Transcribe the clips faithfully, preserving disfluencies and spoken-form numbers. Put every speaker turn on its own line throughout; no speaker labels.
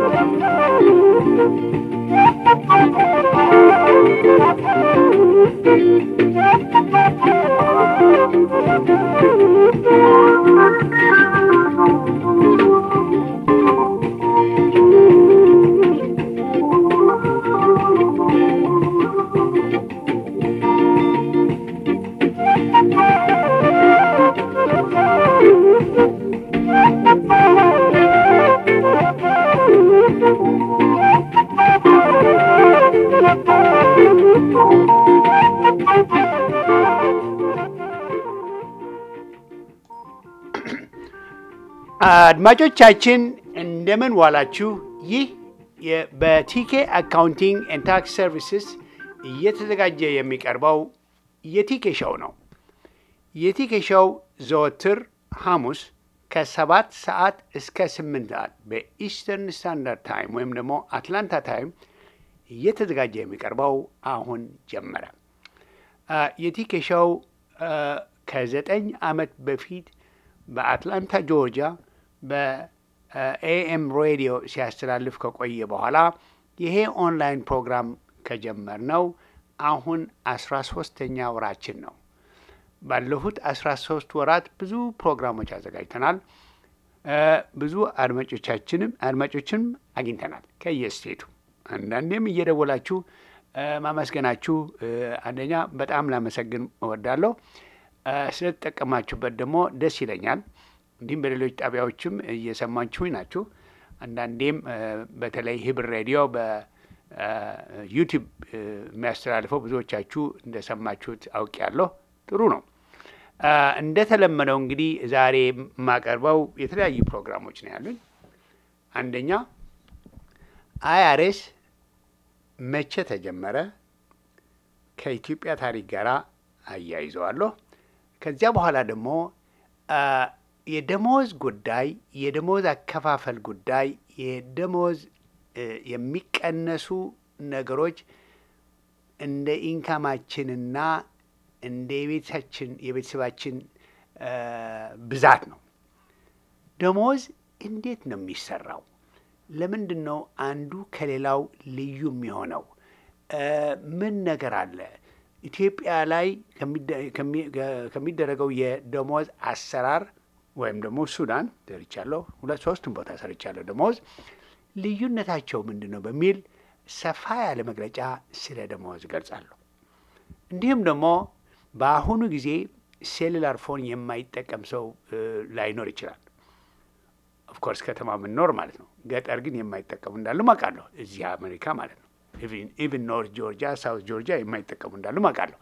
አድማጮቻችን እንደምን ዋላችሁ። ይህ በቲኬ አካውንቲንግ ኤንድ ታክስ ሰርቪስስ እየተዘጋጀ የሚቀርበው የቲኬ ሾው ነው። የቲኬ ሾው ዘወትር ሐሙስ ከሰባት ሰዓት እስከ ስምንት ሰዓት በኢስተርን ስታንዳርድ ታይም ወይም ደግሞ አትላንታ ታይም እየተዘጋጀ የሚቀርበው አሁን ጀመረ። የቲኬ ሾው ከዘጠኝ ዓመት በፊት በአትላንታ ጆርጂያ በኤኤም ሬዲዮ ሲያስተላልፍ ከቆየ በኋላ ይሄ ኦንላይን ፕሮግራም ከጀመርነው አሁን አስራ ሶስተኛ ወራችን ነው። ባለፉት አስራ ሶስት ወራት ብዙ ፕሮግራሞች አዘጋጅተናል። ብዙ አድማጮቻችንም አድማጮችንም አግኝተናል ከየስቴቱ። አንዳንዴም እየደወላችሁ ማመስገናችሁ አንደኛ በጣም ላመሰግን እወዳለሁ። ስለተጠቀማችሁበት ደግሞ ደስ ይለኛል። እንዲሁም በሌሎች ጣቢያዎችም እየሰማችሁኝ ናችሁ። አንዳንዴም በተለይ ህብር ሬዲዮ በዩቲዩብ የሚያስተላልፈው ብዙዎቻችሁ እንደሰማችሁት አውቄያለሁ። ጥሩ ነው። እንደተለመደው እንግዲህ ዛሬ የማቀርበው የተለያዩ ፕሮግራሞች ነው ያሉኝ። አንደኛ አይአርኤስ መቼ ተጀመረ ከኢትዮጵያ ታሪክ ጋር አያይዘዋለሁ። ከዚያ በኋላ ደግሞ የደሞዝ ጉዳይ፣ የደሞዝ አከፋፈል ጉዳይ፣ የደሞዝ የሚቀነሱ ነገሮች እንደ ኢንካማችንና እንደ የቤተሰባችን የቤተሰባችን ብዛት ነው። ደሞዝ እንዴት ነው የሚሰራው? ለምንድን ነው አንዱ ከሌላው ልዩ የሚሆነው? ምን ነገር አለ? ኢትዮጵያ ላይ ከሚደረገው የደሞዝ አሰራር ወይም ደግሞ ሱዳን ሰርቻለሁ፣ ሁለት ሶስቱም ቦታ ሰርቻለሁ። ደሞዝ ልዩነታቸው ምንድን ነው በሚል ሰፋ ያለ መግለጫ ስለ ደሞዝ እገልጻለሁ። እንዲሁም ደግሞ በአሁኑ ጊዜ ሴሉላር ፎን የማይጠቀም ሰው ላይኖር ይችላል። ኦፍኮርስ ከተማ ምንኖር ማለት ነው። ገጠር ግን የማይጠቀሙ እንዳሉ አውቃለሁ። እዚህ አሜሪካ ማለት ነው። ኢቭን ኖርት ጆርጂያ፣ ሳውት ጆርጂያ የማይጠቀሙ እንዳሉ አውቃለሁ።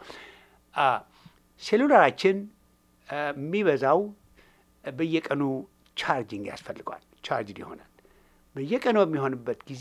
ሴሉላራችን የሚበዛው በየቀኑ ቻርጅንግ ያስፈልገዋል። ቻርጅድ ይሆናል። በየቀኑ በሚሆንበት ጊዜ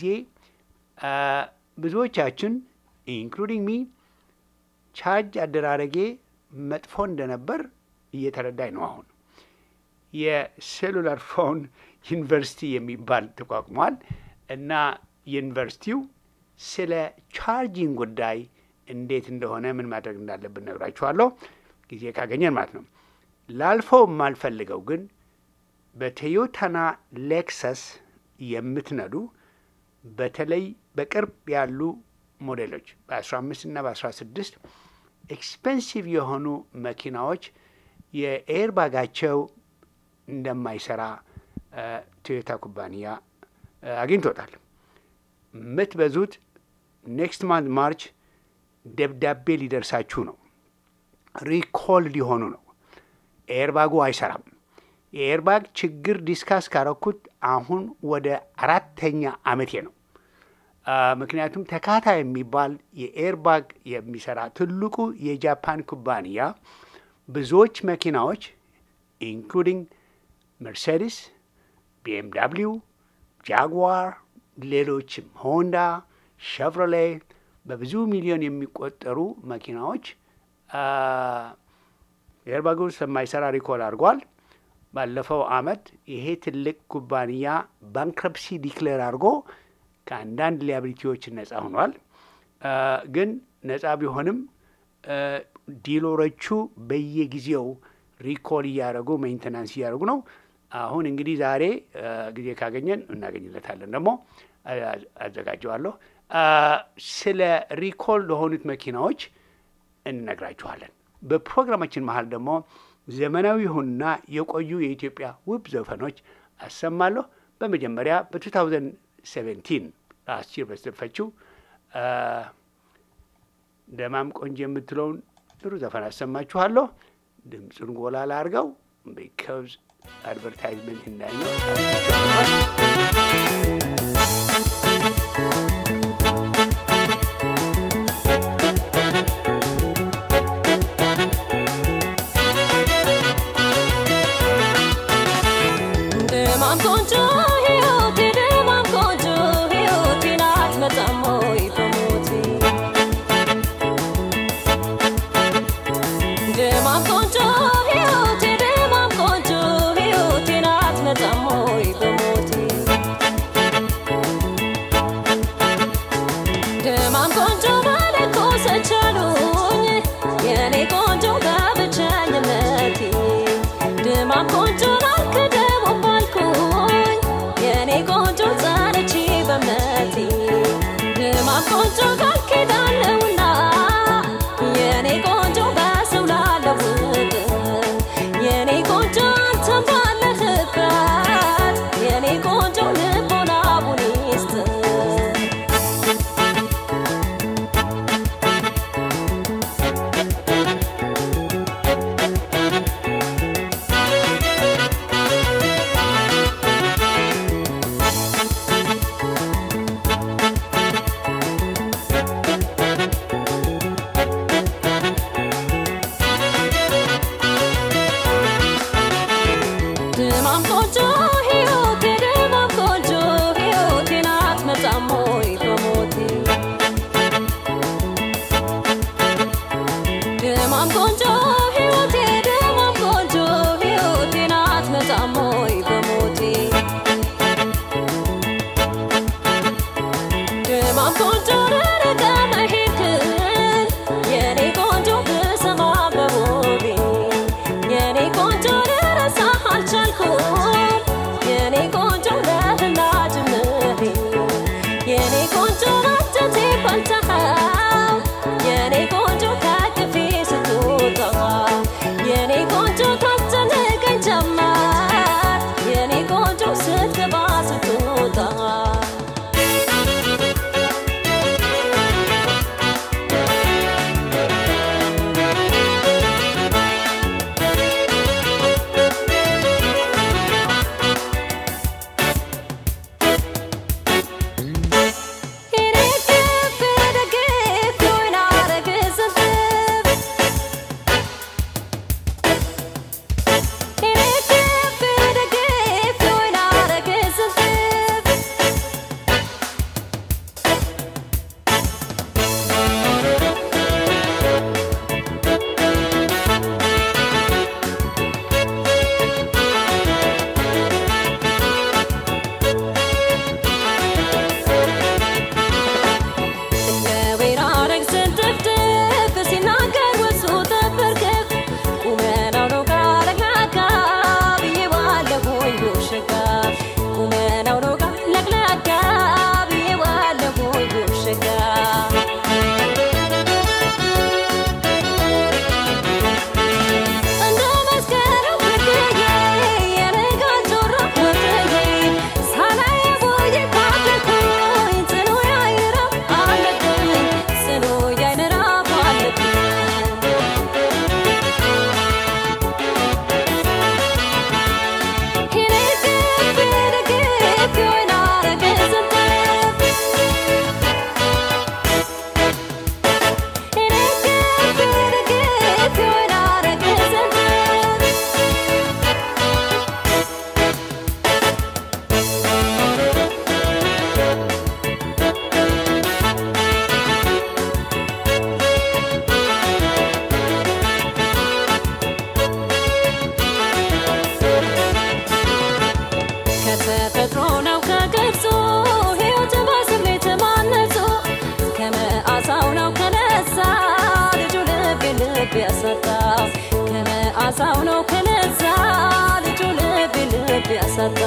ብዙዎቻችን ኢንክሉዲንግ ሚ ቻርጅ አደራረጌ መጥፎ እንደነበር እየተረዳኝ ነው። አሁን የሴሉላር ፎን ዩኒቨርሲቲ የሚባል ተቋቁሟል እና ዩኒቨርሲቲው ስለ ቻርጂንግ ጉዳይ እንዴት እንደሆነ ምን ማድረግ እንዳለብን ነግራችኋለሁ ጊዜ ካገኘን ማለት ነው። ላልፈው የማልፈልገው ግን በቶዮታና ሌክሰስ የምትነዱ በተለይ በቅርብ ያሉ ሞዴሎች በአስራ አምስት እና በአስራ ስድስት ኤክስፔንሲቭ የሆኑ መኪናዎች የኤርባጋቸው እንደማይሰራ ቶዮታ ኩባንያ አግኝቶታል። የምትበዙት ኔክስት ማንት ማርች ደብዳቤ ሊደርሳችሁ ነው። ሪኮል ሊሆኑ ነው። ኤርባጉ አይሰራም። የኤርባግ ችግር ዲስካስ ካረኩት አሁን ወደ አራተኛ አመቴ ነው። ምክንያቱም ተካታ የሚባል የኤርባግ የሚሰራ ትልቁ የጃፓን ኩባንያ ብዙዎች መኪናዎች ኢንክሉዲንግ መርሴዲስ፣ ቢኤምዳብሊው፣ ጃግዋር፣ ሌሎችም ሆንዳ፣ ሸቭሮሌ በብዙ ሚሊዮን የሚቆጠሩ መኪናዎች ኤርባጉ ስለማይሰራ ሪኮል አድርጓል። ባለፈው አመት ይሄ ትልቅ ኩባንያ ባንክረፕሲ ዲክሌር አድርጎ ከአንዳንድ ሊያቢሊቲዎች ነጻ ሆኗል። ግን ነጻ ቢሆንም ዲሎሮቹ በየጊዜው ሪኮል እያደረጉ ሜንቴናንስ እያደረጉ ነው። አሁን እንግዲህ ዛሬ ጊዜ ካገኘን እናገኝለታለን ደግሞ አዘጋጀዋለሁ። ስለ ሪኮል ለሆኑት መኪናዎች እንነግራችኋለን። በፕሮግራማችን መሀል ደግሞ ዘመናዊ የሆኑና የቆዩ የኢትዮጵያ ውብ ዘፈኖች አሰማለሁ። በመጀመሪያ በ2017 ላስት ይር በተዘፈችው ደማም ቆንጆ የምትለውን ጥሩ ዘፈን አሰማችኋለሁ። ድምፁን ጎላ ላድርገው ቢካዝ አድቨርታይዝመንት እንዳይኖር
ቢያሰጣ ከመዓዛው ነው ከነዛ ልጁ ልብ ልብ ልብ ያሳጣ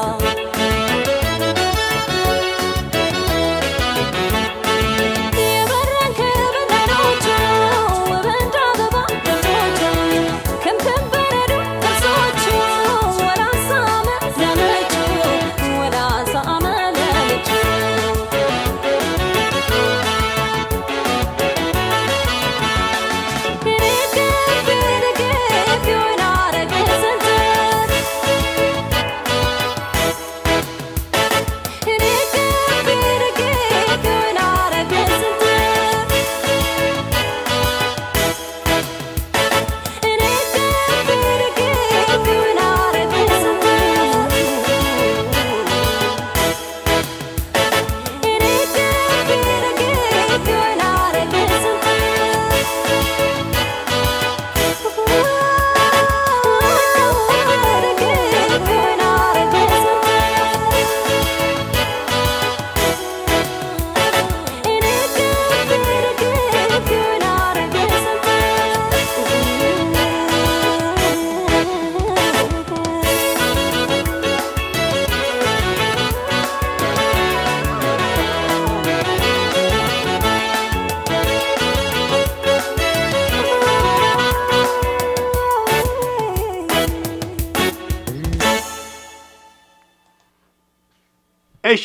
እሺ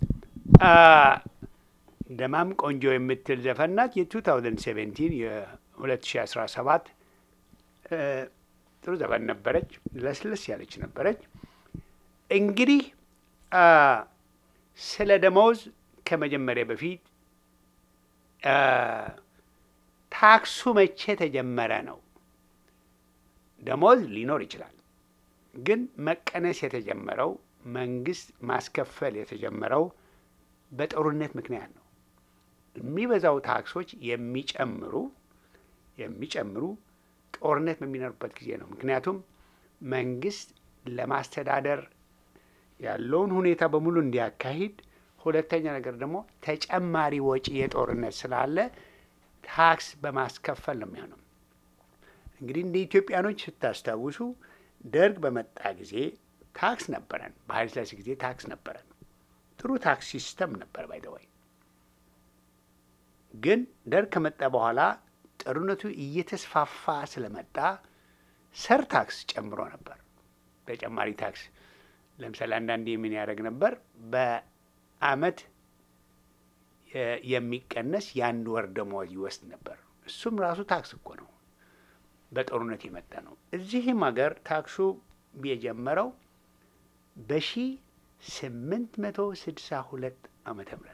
ደማም ቆንጆ የምትል ዘፈን ናት። የ2017 የ2017 ጥሩ ዘፈን ነበረች። ለስለስ ያለች ነበረች። እንግዲህ ስለ ደሞዝ ከመጀመሪያ በፊት ታክሱ መቼ ተጀመረ ነው። ደሞዝ ሊኖር ይችላል፣ ግን መቀነስ የተጀመረው መንግስት ማስከፈል የተጀመረው በጦርነት ምክንያት ነው። የሚበዛው ታክሶች የሚጨምሩ የሚጨምሩ ጦርነት በሚኖርበት ጊዜ ነው። ምክንያቱም መንግስት ለማስተዳደር ያለውን ሁኔታ በሙሉ እንዲያካሂድ፣ ሁለተኛ ነገር ደግሞ ተጨማሪ ወጪ የጦርነት ስላለ ታክስ በማስከፈል ነው የሚሆነው። እንግዲህ እንደ ኢትዮጵያኖች ስታስታውሱ ደርግ በመጣ ጊዜ ታክስ ነበረን። በኃይለ ሥላሴ ጊዜ ታክስ ነበረን። ጥሩ ታክስ ሲስተም ነበር። ባይደዋይ ግን ደርግ ከመጣ በኋላ ጦርነቱ እየተስፋፋ ስለመጣ ሰር ታክስ ጨምሮ ነበር። ተጨማሪ ታክስ ለምሳሌ አንዳንዴ ምን ያደርግ ነበር? በአመት የሚቀነስ የአንድ ወር ደመወዝ ይወስድ ነበር። እሱም ራሱ ታክስ እኮ ነው፣ በጦርነት የመጣ ነው። እዚህም ሀገር ታክሱ የጀመረው በሺ ስምንት መቶ ስድሳ ሁለት ዓመተ ምህረት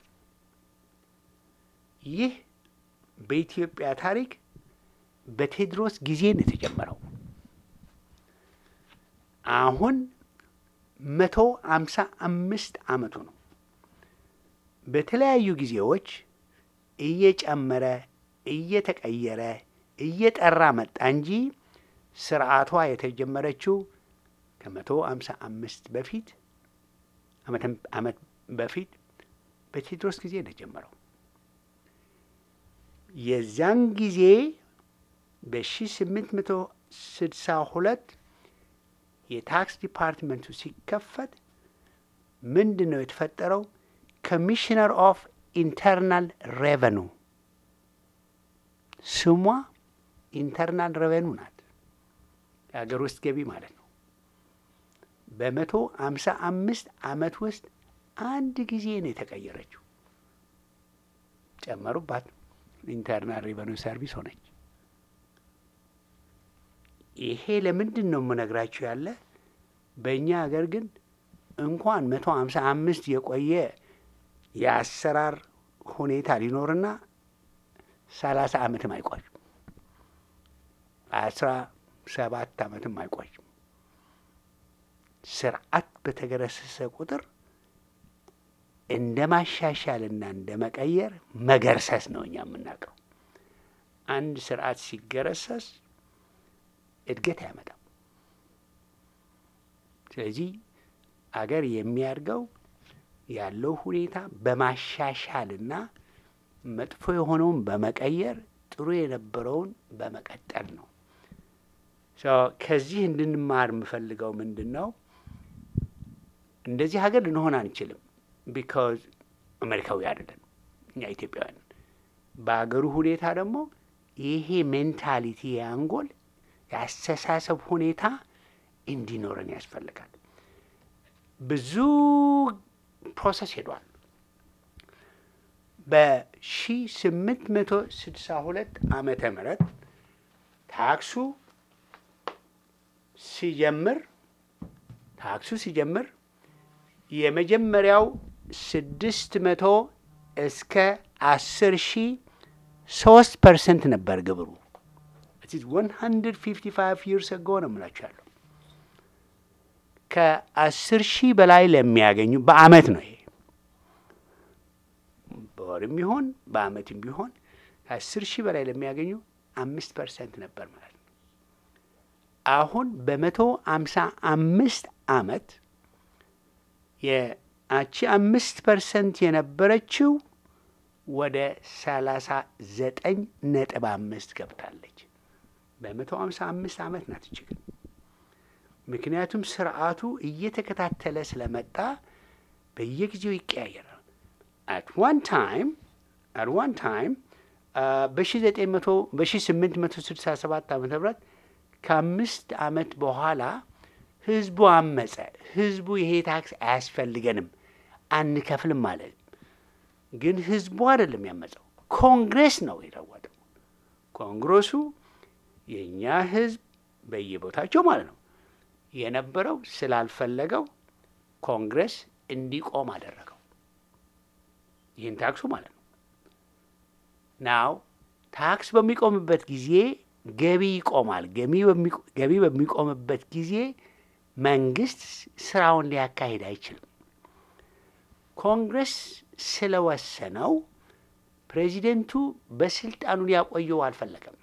ይህ በኢትዮጵያ ታሪክ በቴዎድሮስ ጊዜ ነው የተጀመረው። አሁን መቶ አምሳ አምስት ዓመቱ ነው። በተለያዩ ጊዜዎች እየጨመረ እየተቀየረ እየጠራ መጣ እንጂ ስርዓቷ የተጀመረችው ከመቶ አምሳ አምስት በፊት ዓመት በፊት በቴዎድሮስ ጊዜ ነው የጀመረው። የዛን ጊዜ በሺ ስምንት መቶ ስድሳ ሁለት የታክስ ዲፓርትመንቱ ሲከፈት ምንድን ነው የተፈጠረው? ኮሚሽነር ኦፍ ኢንተርናል ሬቨኑ፣ ስሟ ኢንተርናል ሬቨኑ ናት፣ የሀገር ውስጥ ገቢ ማለት ነው። በመቶ አምሳ አምስት ዓመት ውስጥ አንድ ጊዜ ነው የተቀየረችው። ጨመሩባት፣ ኢንተርናል ሬቨኑ ሰርቪስ ሆነች። ይሄ ለምንድን ነው የምነግራችሁ ያለ በእኛ ሀገር ግን እንኳን መቶ አምሳ አምስት የቆየ የአሰራር ሁኔታ ሊኖርና ሰላሳ ዓመትም አይቆይም፣ አስራ ሰባት ዓመትም አይቆይም። ስርዓት በተገረሰሰ ቁጥር እንደ ማሻሻልና እንደ መቀየር መገርሰስ ነው እኛ የምናውቀው። አንድ ስርዓት ሲገረሰስ እድገት አያመጣም። ስለዚህ አገር የሚያድገው ያለው ሁኔታ በማሻሻልና መጥፎ የሆነውን በመቀየር ጥሩ የነበረውን በመቀጠል ነው። ከዚህ እንድንማር የምፈልገው ምንድን ነው? እንደዚህ ሀገር ልንሆን አንችልም። ቢካዝ አሜሪካዊ አይደለን እኛ ኢትዮጵያውያን። በሀገሩ ሁኔታ ደግሞ ይሄ ሜንታሊቲ የአንጎል የአስተሳሰብ ሁኔታ እንዲኖረን ያስፈልጋል። ብዙ ፕሮሰስ ሄዷል። በሺ ስምንት መቶ ስድሳ ሁለት ዓመተ ምህረት ታክሱ ሲጀምር ታክሱ ሲጀምር የመጀመሪያው ስድስት መቶ እስከ አስር ሺህ ሶስት ፐርሰንት ነበር ግብሩ። ኢትስ one hundred fifty-five years ago ነው የምላችኋለሁ። ከአስር ሺህ በላይ ለሚያገኙ በአመት ነው ይሄ በወርም ቢሆን በአመትም ቢሆን ከአስር ሺህ በላይ ለሚያገኙ አምስት ፐርሰንት ነበር ማለት ነው። አሁን በመቶ አምሳ አምስት አመት የአቺ አምስት ፐርሰንት የነበረችው ወደ ሰላሳ ዘጠኝ ነጥብ አምስት ገብታለች። በመቶ አምሳ አምስት አመት ናት እቺ ግን። ምክንያቱም ስርዓቱ እየተከታተለ ስለመጣ በየጊዜው ይቀያየራል። at one time at one time በ1867 ዓመተ ምህረት ከአምስት አመት በኋላ ህዝቡ አመጸ። ህዝቡ ይሄ ታክስ አያስፈልገንም አንከፍልም ማለት ግን ህዝቡ አይደለም ያመጸው፣ ኮንግሬስ ነው የለወጠው። ኮንግሬሱ የኛ ህዝብ በየቦታቸው ማለት ነው የነበረው ስላልፈለገው ኮንግሬስ እንዲቆም አደረገው ይህን ታክሱ ማለት ነው። ናው ታክስ በሚቆምበት ጊዜ ገቢ ይቆማል። ገቢ በሚቆምበት ጊዜ መንግስት ስራውን ሊያካሂድ አይችልም። ኮንግሬስ ስለወሰነው ፕሬዚደንቱ በስልጣኑ ሊያቆየው አልፈለገም።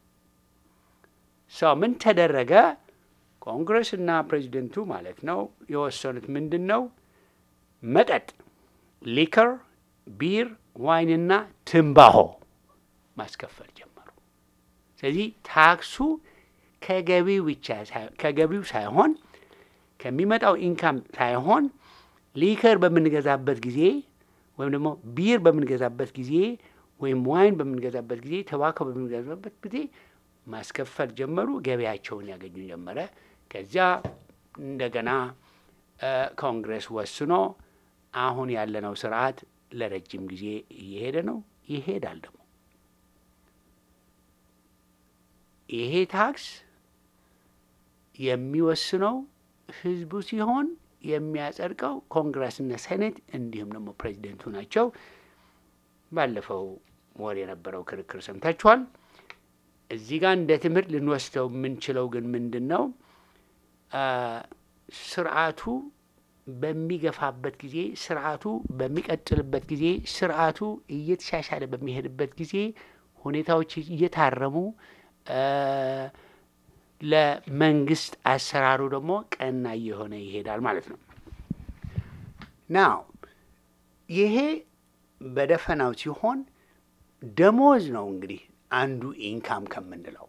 ሰው ምን ተደረገ? ኮንግሬስ እና ፕሬዚደንቱ ማለት ነው የወሰኑት ምንድን ነው? መጠጥ፣ ሊከር፣ ቢር፣ ዋይንና ትንባሆ ማስከፈል ጀመሩ። ስለዚህ ታክሱ ከገቢው ብቻ ከገቢው ሳይሆን ከሚመጣው ኢንካም ሳይሆን ሊከር በምንገዛበት ጊዜ ወይም ደግሞ ቢር በምንገዛበት ጊዜ ወይም ዋይን በምንገዛበት ጊዜ ተባኮ በምንገዛበት ጊዜ ማስከፈል ጀመሩ። ገቢያቸውን ያገኙ ጀመረ። ከዚያ እንደገና ኮንግሬስ ወስኖ አሁን ያለነው ስርዓት ለረጅም ጊዜ እየሄደ ነው፣ ይሄዳል ደግሞ። ይሄ ታክስ የሚወስነው ህዝቡ ሲሆን የሚያጸድቀው ኮንግሬስና ሴኔት እንዲሁም ደግሞ ፕሬዚደንቱ ናቸው። ባለፈው ወር የነበረው ክርክር ሰምታችኋል። እዚህ ጋር እንደ ትምህርት ልንወስደው የምንችለው ግን ምንድን ነው? ስርዓቱ በሚገፋበት ጊዜ፣ ስርዓቱ በሚቀጥልበት ጊዜ፣ ስርዓቱ እየተሻሻለ በሚሄድበት ጊዜ ሁኔታዎች እየታረሙ ለመንግስት አሰራሩ ደግሞ ቀና እየሆነ ይሄዳል ማለት ነው። ናው ይሄ በደፈናው ሲሆን ደሞዝ ነው እንግዲህ አንዱ ኢንካም ከምንለው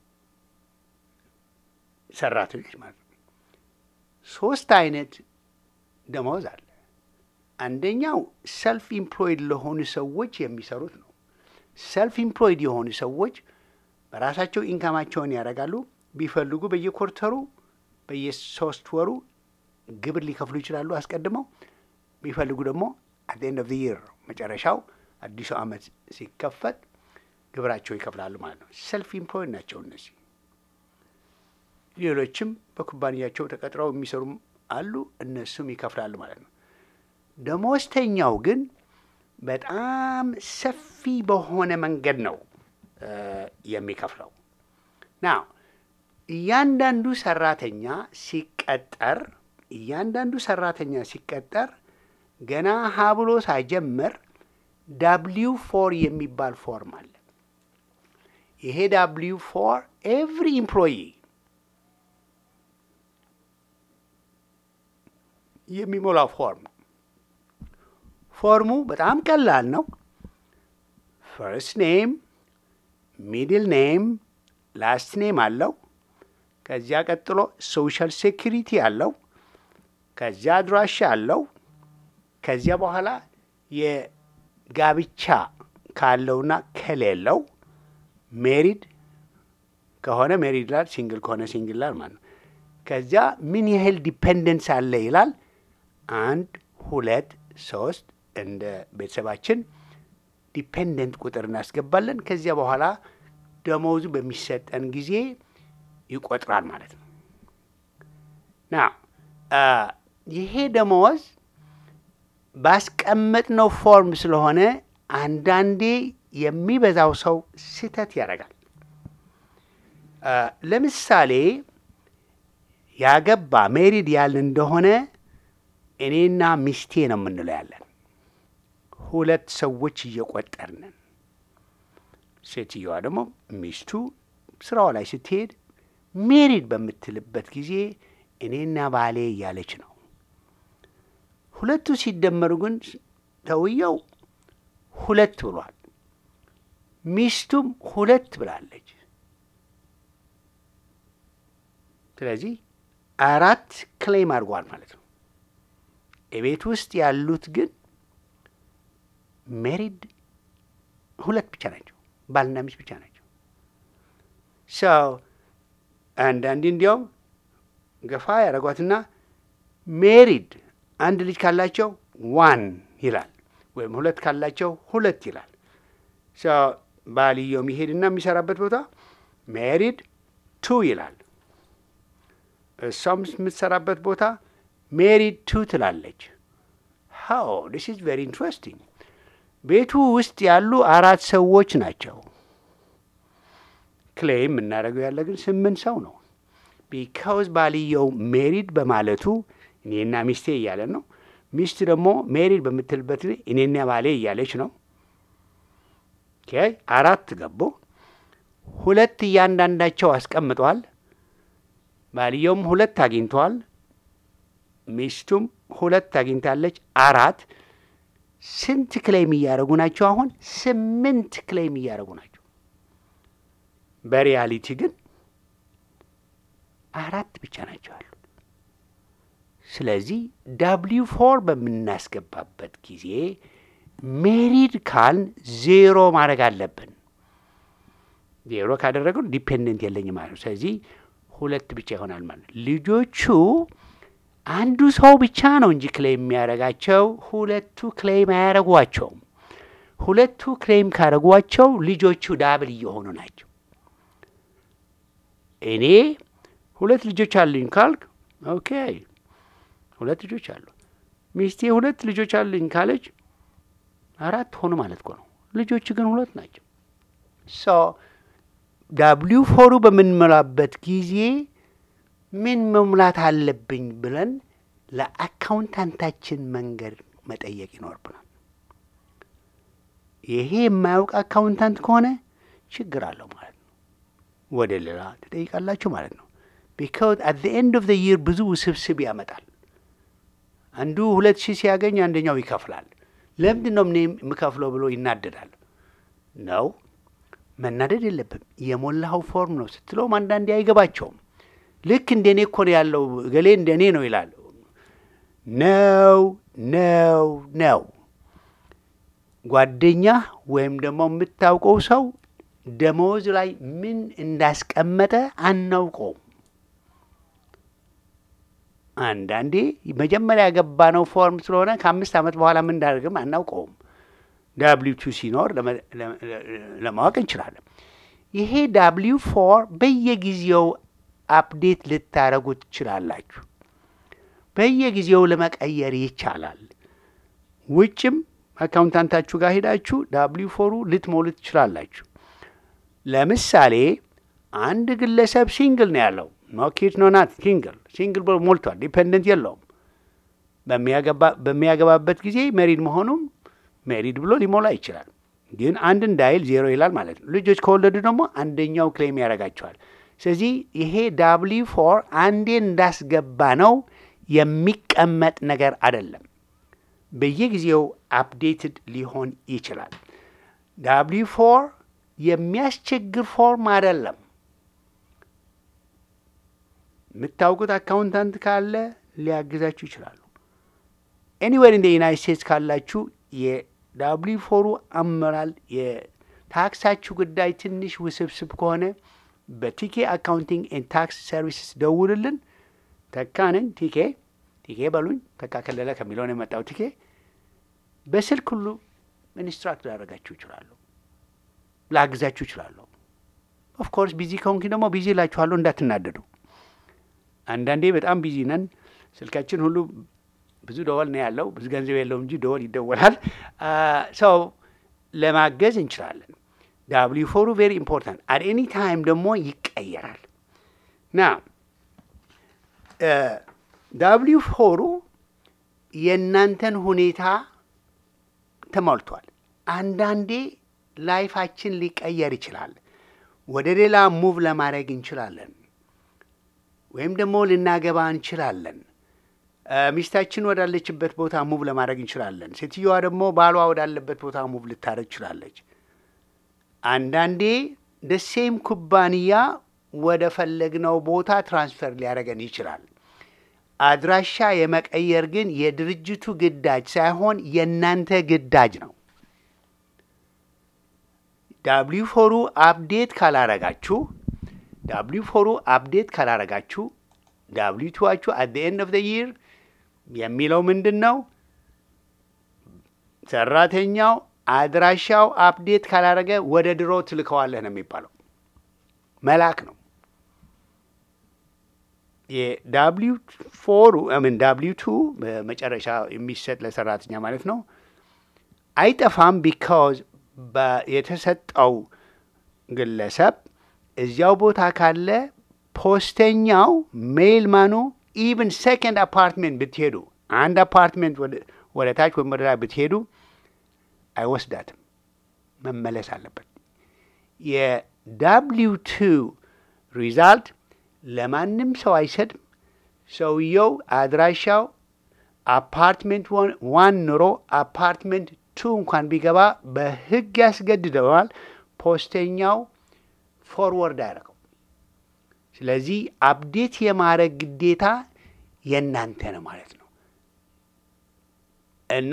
ሰራተኞች ማለት ነው። ሶስት አይነት ደሞዝ አለ። አንደኛው ሰልፍ ኢምፕሎይድ ለሆኑ ሰዎች የሚሰሩት ነው። ሰልፍ ኢምፕሎይድ የሆኑ ሰዎች በራሳቸው ኢንካማቸውን ያደርጋሉ። ቢፈልጉ በየኮርተሩ በየሶስት ወሩ ግብር ሊከፍሉ ይችላሉ አስቀድመው። ቢፈልጉ ደግሞ አት ኤንድ ኦፍ ዘ ይር መጨረሻው አዲሱ አመት ሲከፈት ግብራቸው ይከፍላሉ ማለት ነው። ሰልፍ ኢምፕሎይድ ናቸው እነዚህ። ሌሎችም በኩባንያቸው ተቀጥረው የሚሰሩም አሉ፣ እነሱም ይከፍላሉ ማለት ነው። ደሞዝተኛው ግን በጣም ሰፊ በሆነ መንገድ ነው የሚከፍለው። ናው እያንዳንዱ ሰራተኛ ሲቀጠር እያንዳንዱ ሰራተኛ ሲቀጠር ገና ሀብሎ ሳይጀምር ዳብሊው ፎር የሚባል ፎርም አለ። ይሄ ዳብሊው ፎር ኤቭሪ ኢምፕሎይ የሚሞላው ፎርም። ፎርሙ በጣም ቀላል ነው። ፈርስት ኔም፣ ሚድል ኔም፣ ላስት ኔም አለው። ከዚያ ቀጥሎ ሶሻል ሴኩሪቲ አለው። ከዚያ አድራሻ አለው። ከዚያ በኋላ የጋብቻ ካለውና ከሌለው ሜሪድ ከሆነ ሜሪድ ይላል፣ ሲንግል ከሆነ ሲንግል ይላል ማለት ነው። ከዚያ ምን ያህል ዲፔንደንስ አለ ይላል። አንድ ሁለት ሶስት እንደ ቤተሰባችን ዲፔንደንት ቁጥር እናስገባለን። ከዚያ በኋላ ደሞዙ በሚሰጠን ጊዜ ይቆጥራል ማለት ነው። ና ይሄ ደሞዝ ባስቀመጥነው ፎርም ስለሆነ አንዳንዴ የሚበዛው ሰው ስህተት ያደርጋል። ለምሳሌ ያገባ ሜሪድ ያልን እንደሆነ እኔና ሚስቴ ነው የምንለው ያለን ሁለት ሰዎች እየቆጠርንን። ሴትዮዋ ደግሞ ሚስቱ ስራዋ ላይ ስትሄድ ሜሪድ በምትልበት ጊዜ እኔና ባሌ እያለች ነው። ሁለቱ ሲደመሩ ግን ሰውየው ሁለት ብሏል፣ ሚስቱም ሁለት ብላለች። ስለዚህ አራት ክሌም አድርጓል ማለት ነው። የቤት ውስጥ ያሉት ግን ሜሪድ ሁለት ብቻ ናቸው፣ ባልና ሚስት ብቻ ናቸው። ሰው አንዳንዴ እንዲያውም ገፋ ያደረጓትና ሜሪድ አንድ ልጅ ካላቸው ዋን ይላል፣ ወይም ሁለት ካላቸው ሁለት ይላል። ሰው ባልየው የሚሄድና የሚሰራበት ቦታ ሜሪድ ቱ ይላል። እሷም የምትሰራበት ቦታ ሜሪድ ቱ ትላለች። ሃው ዲስ ኢዝ ቬሪ ኢንትረስቲንግ። ቤቱ ውስጥ ያሉ አራት ሰዎች ናቸው። ክሌም የምናደርገው ያለ ግን ስምንት ሰው ነው። ቢካውዝ ባልየው ሜሪድ በማለቱ እኔና ሚስቴ እያለን ነው። ሚስት ደግሞ ሜሪድ በምትልበት እኔና ባሌ እያለች ነው። ኦኬ አራት ገቡ። ሁለት እያንዳንዳቸው አስቀምጧል። ባልየውም ሁለት አግኝቷል፣ ሚስቱም ሁለት አግኝታለች። አራት ስንት ክሌም እያደረጉ ናቸው? አሁን ስምንት ክሌም እያደረጉ ናቸው። በሪያሊቲ ግን አራት ብቻ ናቸው አሉ። ስለዚህ ዳብሊው ፎር በምናስገባበት ጊዜ ሜሪድ ካልን ዜሮ ማድረግ አለብን። ዜሮ ካደረገው ዲፔንደንት የለኝም ማለት ነው። ስለዚህ ሁለት ብቻ ይሆናል ማለት ነው። ልጆቹ አንዱ ሰው ብቻ ነው እንጂ ክሌም የሚያደርጋቸው፣ ሁለቱ ክሌም አያደርጓቸውም። ሁለቱ ክሌም ካደረጓቸው ልጆቹ ዳብል እየሆኑ ናቸው። እኔ ሁለት ልጆች አሉኝ ካልክ ኦኬ ሁለት ልጆች አሉ። ሚስቴ ሁለት ልጆች አሉኝ ካለች አራት ሆኑ ማለት እኮ ነው። ልጆቹ ግን ሁለት ናቸው። ሶ ዳብሊው ፎሩ በምንሞላበት ጊዜ ምን መሙላት አለብኝ ብለን ለአካውንታንታችን መንገድ መጠየቅ ይኖርብናል። ይሄ የማያውቅ አካውንታንት ከሆነ ችግር አለው ማለት ነው። ወደ ሌላ ትጠይቃላችሁ ማለት ነው። ቢካውዝ አት ዘ ኤንድ ኦፍ ዘ ይር ብዙ ውስብስብ ያመጣል። አንዱ ሁለት ሺህ ሲያገኝ አንደኛው ይከፍላል። ለምንድን ነው እኔ የምከፍለው ብሎ ይናደዳል። ነው መናደድ የለብም። የሞላኸው ፎርም ነው ስትለውም አንዳንዴ አይገባቸውም። ልክ እንደኔ እኮ ነው ያለው ገሌ እንደኔ ነው ይላል። ነው ነው ነው ጓደኛ ወይም ደግሞ የምታውቀው ሰው ደሞዝ ላይ ምን እንዳስቀመጠ አናውቀውም። አንዳንዴ መጀመሪያ ያገባነው ፎርም ስለሆነ ከአምስት ዓመት በኋላ ምን እንዳደርግም አናውቀውም። ዳብሊው ቱ ሲኖር ለማወቅ እንችላለን። ይሄ ዳብሊው ፎር በየጊዜው አፕዴት ልታረጉ ትችላላችሁ። በየጊዜው ለመቀየር ይቻላል። ውጭም አካውንታንታችሁ ጋር ሄዳችሁ ዳብሊው ፎሩ ልትሞሉ ትችላላችሁ። ለምሳሌ አንድ ግለሰብ ሲንግል ነው ያለው። ኖ ኪድ ኖ ናት ሲንግል ሲንግል ብሎ ሞልቷል። ዲፔንደንት የለውም። በሚያገባበት ጊዜ ሜሪድ መሆኑም ሜሪድ ብሎ ሊሞላ ይችላል። ግን አንድ እንዳይል ዜሮ ይላል ማለት ነው። ልጆች ከወለዱ ደግሞ አንደኛው ክሌም ያደርጋቸዋል። ስለዚህ ይሄ ዳብሊው ፎር አንዴ እንዳስገባ ነው የሚቀመጥ ነገር አይደለም። በየጊዜው አፕዴትድ ሊሆን ይችላል። ዳብሊው ፎር የሚያስቸግር ፎርም አይደለም። የምታውቁት አካውንታንት ካለ ሊያግዛችሁ ይችላሉ። ኤኒዌር ኢን ዩናይትድ ስቴትስ ካላችሁ የዳብሊው ፎሩ አመራር የታክሳችሁ ጉዳይ ትንሽ ውስብስብ ከሆነ በቲኬ አካውንቲንግ ኤንድ ታክስ ሰርቪስስ ደውሉልን። ተካ ነኝ። ቲኬ ቲኬ በሉኝ። ተካ ከለለ ከሚለው ነው የመጣው ቲኬ። በስልክ ሁሉ ኢንስትራክት ላደርጋችሁ ይችላሉ፣ ላግዛችሁ ይችላሉ። ኦፍ ኮርስ ቢዚ ከሆንክ ደግሞ ቢዚ እላችኋለሁ፣ እንዳትናደዱ። አንዳንዴ በጣም ቢዚ ነን፣ ስልካችን ሁሉ ብዙ ደወል ነው ያለው። ብዙ ገንዘብ የለውም እንጂ ደወል ይደወላል። ሰው ለማገዝ እንችላለን። ዳብሊው ፎሩ ቬሪ ኢምፖርታንት። አት ኤኒ ታይም ደግሞ ይቀየራል። ና ዳብሊው ፎሩ የእናንተን ሁኔታ ተሞልቷል። አንዳንዴ ላይፋችን ሊቀየር ይችላል። ወደ ሌላ ሙቭ ለማድረግ እንችላለን፣ ወይም ደግሞ ልናገባ እንችላለን። ሚስታችን ወዳለችበት ቦታ ሙቭ ለማድረግ እንችላለን። ሴትዮዋ ደግሞ ባሏ ወዳለበት ቦታ ሙቭ ልታደርግ ትችላለች። አንዳንዴ ደሴም ኩባንያ ወደ ፈለግነው ቦታ ትራንስፈር ሊያደርገን ይችላል። አድራሻ የመቀየር ግን የድርጅቱ ግዳጅ ሳይሆን የእናንተ ግዳጅ ነው። ዳብሊው ፎሩ አፕዴት ካላረጋችሁ ዳብሊው ፎሩ አፕዴት ካላረጋችሁ ዳብሊው ቱዋችሁ አት ዘ ኤንድ ኦፍ ዘ ይር የሚለው ምንድን ነው? ሰራተኛው አድራሻው አፕዴት ካላረገ ወደ ድሮ ትልከዋለህ ነው የሚባለው። መላክ ነው። የዳብሊው ፎሩ አምን ዳብሊው ቱ በመጨረሻ የሚሰጥ ለሰራተኛ ማለት ነው አይጠፋም። ቢካዝ የተሰጠው ግለሰብ እዚያው ቦታ ካለ ፖስተኛው ሜይል ማኑ ኢቭን ሴኮንድ አፓርትሜንት ብትሄዱ አንድ አፓርትሜንት ወደ ታች ወይም ወደ ላይ ብትሄዱ አይወስዳትም፣ መመለስ አለበት። የዳብሊው ቱ ሪዛልት ለማንም ሰው አይሰጥም። ሰውየው አድራሻው አፓርትሜንት ዋን ኑሮ አፓርትሜንት ቱ እንኳን ቢገባ በሕግ ያስገድደዋል። ፖስተኛው ፎርወርድ አያደርገው። ስለዚህ አፕዴት የማድረግ ግዴታ የእናንተ ነው ማለት ነው። እና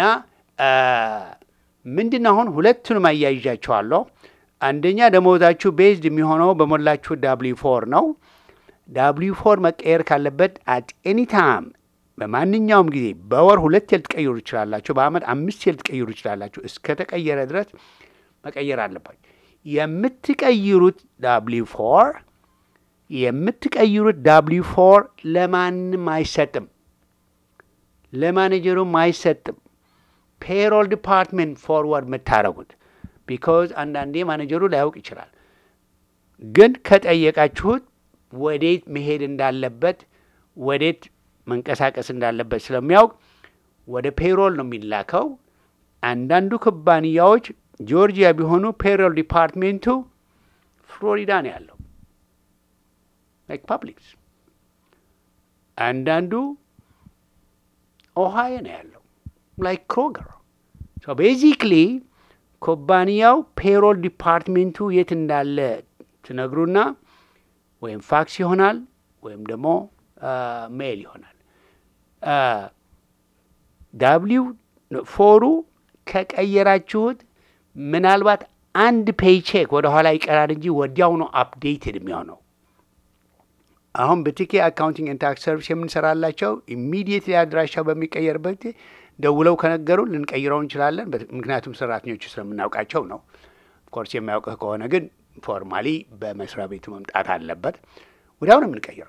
ምንድን ነው አሁን ሁለቱንም አያይዣቸዋለሁ። አንደኛ ደሞዛችሁ ቤዝድ የሚሆነው በሞላችሁ ዳብሊው ፎር ነው። ዳብሊው ፎር መቀየር ካለበት አት ኤኒ ታይም በማንኛውም ጊዜ በወር ሁለት ልትቀይሩ ይችላላችሁ፣ በአመት አምስት ልትቀይሩ ይችላላችሁ። እስከ ተቀየረ ድረስ መቀየር አለባችሁ። የምትቀይሩት ዳብሊው ፎር የምትቀይሩት ዳብሊው ፎር ለማንም አይሰጥም፣ ለማኔጀሩም አይሰጥም። ፔሮል ዲፓርትሜንት ፎርወርድ የምታደርጉት ቢካዝ አንዳንዴ ማኔጀሩ ላያውቅ ይችላል። ግን ከጠየቃችሁት ወዴት መሄድ እንዳለበት ወዴት መንቀሳቀስ እንዳለበት ስለሚያውቅ ወደ ፔሮል ነው የሚላከው። አንዳንዱ ኩባንያዎች ጆርጂያ ቢሆኑ ፔሮል ዲፓርትሜንቱ ፍሎሪዳ ነው ያለው ላይክ ፐብሊክስ። አንዳንዱ ኦሃዮ ነው ያለው ላይክ ክሮገር። ሶ ቤዚክሊ ኩባንያው ፔሮል ዲፓርትሜንቱ የት እንዳለ ትነግሩና ወይም ፋክስ ይሆናል ወይም ደግሞ ሜል ይሆናል። ዳብሊው ፎሩ ከቀየራችሁት ምናልባት አንድ ፔይቼክ ወደ ኋላ ይቀራል እንጂ ወዲያው ነው አፕዴትድ የሚሆነው። አሁን በቲኬ አካውንቲንግ ኤንድ ታክስ ሰርቪስ የምንሰራላቸው ኢሚዲየትሊ አድራሻው በሚቀየርበት ደውለው ከነገሩ ልንቀይረው እንችላለን። ምክንያቱም ሰራተኞቹ ስለምናውቃቸው ነው። ኦፍኮርስ የሚያውቅህ ከሆነ ግን ፎርማሊ በመስሪያ ቤቱ መምጣት አለበት። ወዲያው ነው የምንቀይረው።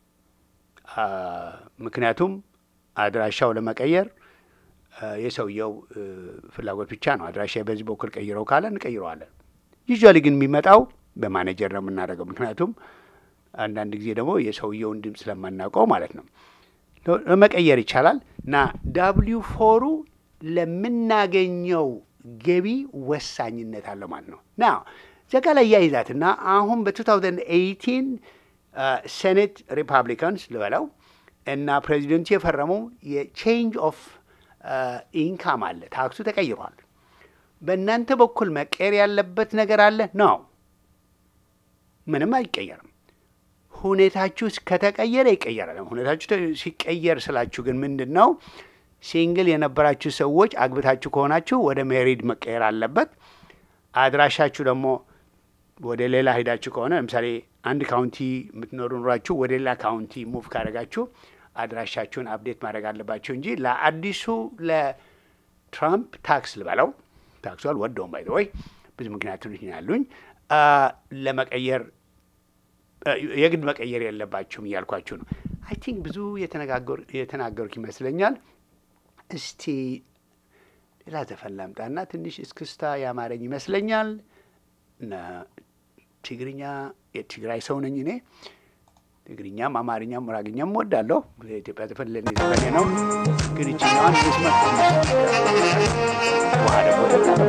ምክንያቱም አድራሻው ለመቀየር የሰውየው ፍላጎት ብቻ ነው። አድራሻ በዚህ በኩል ቀይረው ካለ እንቀይረዋለን። ዩዥዋሊ ግን የሚመጣው በማኔጀር ነው የምናደርገው። ምክንያቱም አንዳንድ ጊዜ ደግሞ የሰውየውን ድምፅ ስለማናውቀው ማለት ነው። ለመቀየር ይቻላል እና ዳብሊው ፎሩ ለምናገኘው ገቢ ወሳኝነት አለው ማለት ነው። ና ዘጋ ላይ ያይዛትና አሁን በ2018 ሴኔት ሪፐብሊካንስ ልበለው እና ፕሬዚደንቱ የፈረመው የቼንጅ ኦፍ ኢንካም አለ። ታክሱ ተቀይሯል። በእናንተ በኩል መቀየር ያለበት ነገር አለ ነው? ምንም አይቀየርም። ሁኔታችሁ ከተቀየረ ይቀየራል ሁኔታችሁ ሲቀየር ስላችሁ ግን ምንድነው ሲንግል የነበራችሁ ሰዎች አግብታችሁ ከሆናችሁ ወደ ሜሪድ መቀየር አለበት አድራሻችሁ ደግሞ ወደ ሌላ ሄዳችሁ ከሆነ ለምሳሌ አንድ ካውንቲ የምትኖሩ ኑራችሁ ወደ ሌላ ካውንቲ ሙቭ ካደረጋችሁ አድራሻችሁን አፕዴት ማድረግ አለባችሁ እንጂ ለአዲሱ ለትራምፕ ታክስ ልበለው ታክሱ አልወደውም ባይ ዘ ወይ ብዙ ምክንያቶች ያሉኝ ለመቀየር የግድ መቀየር የለባችሁም እያልኳችሁ ነው አይ ቲንክ ብዙ የተነጋገር የተናገርኩ ይመስለኛል እስቲ ሌላ ዘፈን ላምጣና ትንሽ እስክስታ ያማረኝ ይመስለኛል እና ትግርኛ የትግራይ ሰው ነኝ እኔ ትግርኛም አማርኛም ጉራግኛም ወዳለሁ በኢትዮጵያ ዘፈን ለኔ ዘፈን ነው ግን እቺኛዋን መስማት ዋዳ ወደታ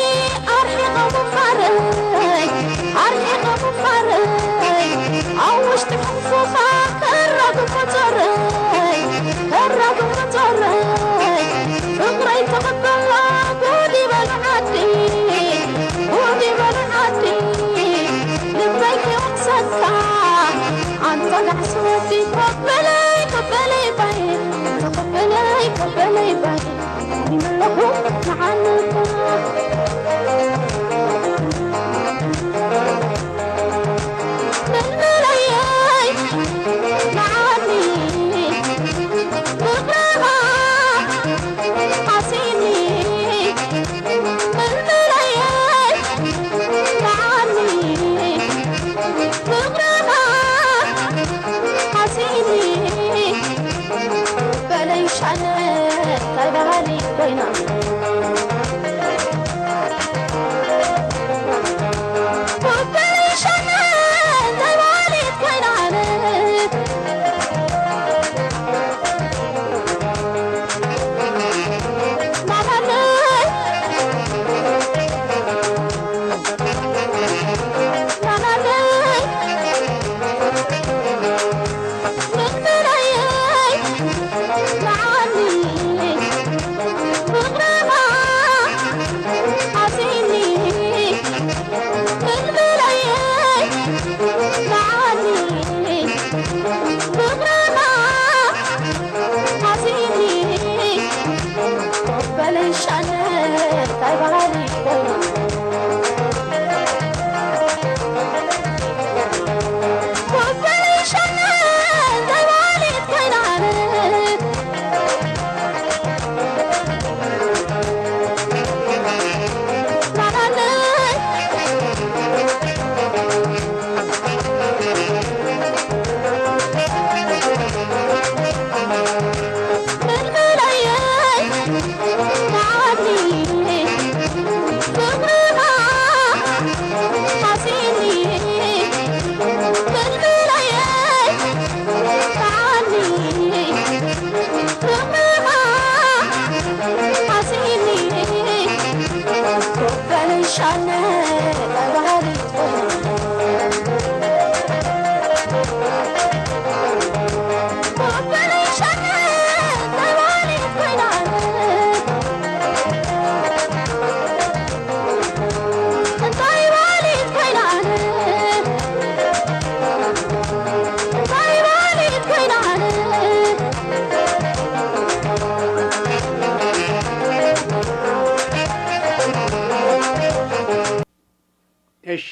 Oh
እሺ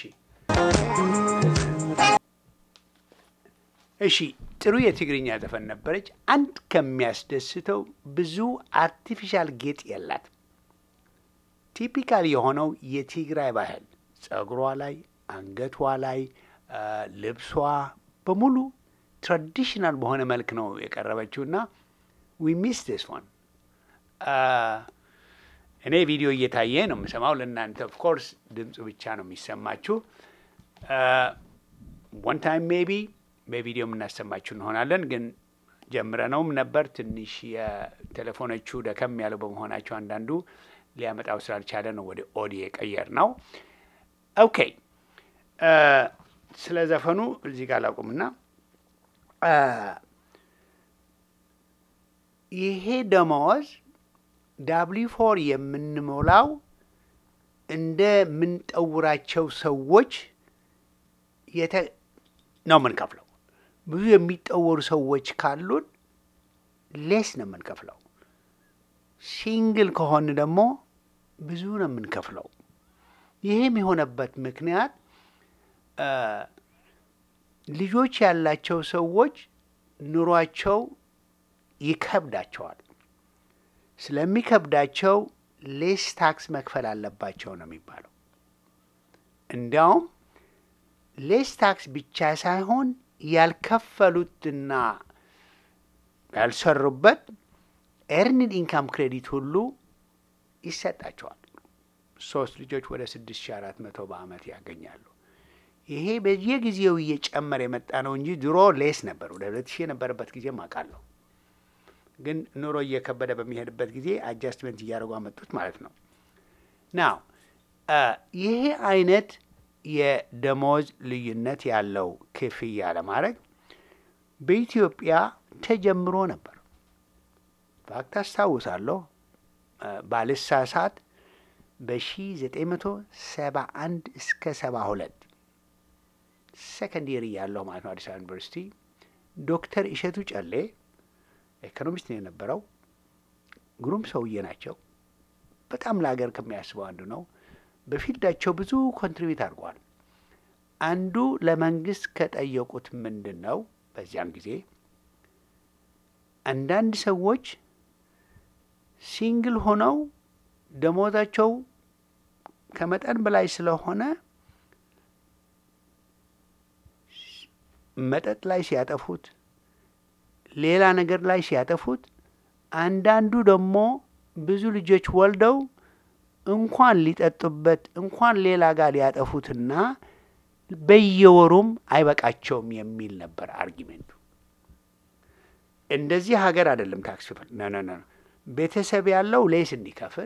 እሺ ጥሩ የትግርኛ ዘፈን ነበረች። አንድ ከሚያስደስተው ብዙ አርቲፊሻል ጌጥ የላት። ቲፒካል የሆነው የትግራይ ባህል ጸጉሯ ላይ፣ አንገቷ ላይ፣ ልብሷ በሙሉ ትራዲሽናል በሆነ መልክ ነው የቀረበችውና ዊ ሚስ ዲስ ዋን። እኔ ቪዲዮ እየታየ ነው የምሰማው። ለእናንተ ኦፍ ኮርስ ድምፁ ብቻ ነው የሚሰማችሁ። ዋን ታይም ሜቢ በቪዲዮ የምናሰማችሁ እንሆናለን። ግን ጀምረነውም ነበር። ትንሽ የቴሌፎኖቹ ደከም ያለው በመሆናቸው አንዳንዱ ሊያመጣው ስላልቻለ ነው ወደ ኦዲዮ የቀየር ነው። ኦኬ ስለ ዘፈኑ እዚህ ጋር ላቁምና ይሄ ደመወዝ ዳብሊው ፎር የምንሞላው እንደ ምንጠውራቸው ሰዎች የተ ነው የምንከፍለው። ብዙ የሚጠወሩ ሰዎች ካሉን ሌስ ነው የምንከፍለው። ሲንግል ከሆን ደግሞ ብዙ ነው የምንከፍለው። ይህም የሆነበት ምክንያት ልጆች ያላቸው ሰዎች ኑሯቸው ይከብዳቸዋል። ስለሚከብዳቸው ሌስ ታክስ መክፈል አለባቸው ነው የሚባለው። እንዲያውም ሌስ ታክስ ብቻ ሳይሆን ያልከፈሉትና ያልሰሩበት ኤርኒድ ኢንካም ክሬዲት ሁሉ ይሰጣቸዋል። ሶስት ልጆች ወደ ስድስት ሺህ አራት መቶ በአመት ያገኛሉ። ይሄ በየጊዜው እየጨመረ የመጣ ነው እንጂ ድሮ ሌስ ነበር። ወደ ሁለት ሺህ የነበረበት ጊዜም አውቃለሁ። ግን ኑሮ እየከበደ በሚሄድበት ጊዜ አጃስትመንት እያደረጉ አመጡት ማለት ነው። ናው ይሄ አይነት የደሞዝ ልዩነት ያለው ክፍያ ለማድረግ በኢትዮጵያ ተጀምሮ ነበር። ፋክት አስታውሳለሁ ባልሳሳት በሺ ዘጠኝ መቶ ሰባ አንድ እስከ ሰባ ሁለት ሴኮንደሪ ያለው ማለት ነው አዲስ አበባ ዩኒቨርሲቲ ዶክተር እሸቱ ጨሌ ኢኮኖሚስት ነው የነበረው። ግሩም ሰውዬ ናቸው። በጣም ለሀገር ከሚያስበው አንዱ ነው። በፊልዳቸው ብዙ ኮንትሪቢዩት አድርጓል። አንዱ ለመንግስት ከጠየቁት ምንድን ነው በዚያን ጊዜ አንዳንድ ሰዎች ሲንግል ሆነው ደሞዛቸው ከመጠን በላይ ስለሆነ መጠጥ ላይ ሲያጠፉት፣ ሌላ ነገር ላይ ሲያጠፉት፣ አንዳንዱ ደግሞ ብዙ ልጆች ወልደው እንኳን ሊጠጡበት እንኳን ሌላ ጋር ሊያጠፉትና በየወሩም አይበቃቸውም የሚል ነበር አርጊሜንቱ። እንደዚህ ሀገር አይደለም ታክስ ክፍል ነ ነ ነ ቤተሰብ ያለው ሌስ እንዲከፍል፣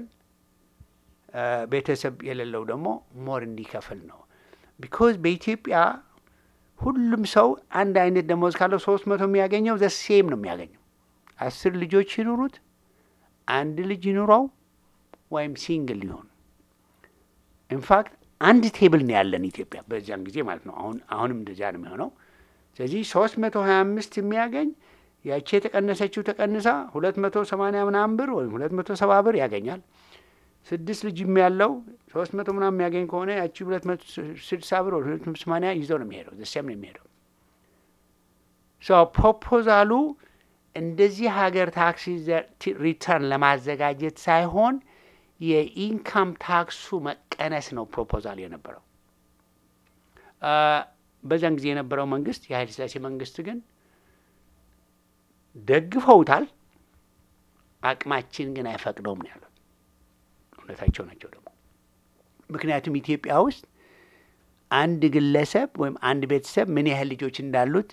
ቤተሰብ የሌለው ደግሞ ሞር እንዲከፍል ነው። ቢኮዝ በኢትዮጵያ ሁሉም ሰው አንድ አይነት ደሞዝ ካለው ሶስት መቶ የሚያገኘው ዘሴም ነው የሚያገኘው። አስር ልጆች ይኑሩት፣ አንድ ልጅ ይኑረው ወይም ሲንግል ሊሆን፣ ኢንፋክት አንድ ቴብል ነው ያለን ኢትዮጵያ በዚያን ጊዜ ማለት ነው። አሁን አሁንም እንደዚያ ነው የሚሆነው። ስለዚህ ሶስት መቶ ሀያ አምስት የሚያገኝ ያቺ የተቀነሰችው ተቀንሳ ሁለት መቶ ሰማንያ ምናምን ብር ወይም ሁለት መቶ ሰባ ብር ያገኛል። ስድስት ልጅም ያለው ሶስት መቶ ምናምን የሚያገኝ ከሆነ ያቺ ሁለት መቶ ስድሳ ብር ወይ ሁለት መቶ ሰማንያ ይዞ ነው የሚሄደው። ዘሴም ነው የሚሄደው። ሶ ፕሮፖዛሉ እንደዚህ ሀገር ታክስ ሪተርን ለማዘጋጀት ሳይሆን የኢንካም ታክሱ መቀነስ ነው ፕሮፖዛል የነበረው። በዛን ጊዜ የነበረው መንግስት የኃይለ ሥላሴ መንግስት ግን ደግፈውታል። አቅማችን ግን አይፈቅደውም ነው ያሉት። እውነታቸው ናቸው ደግሞ። ምክንያቱም ኢትዮጵያ ውስጥ አንድ ግለሰብ ወይም አንድ ቤተሰብ ምን ያህል ልጆች እንዳሉት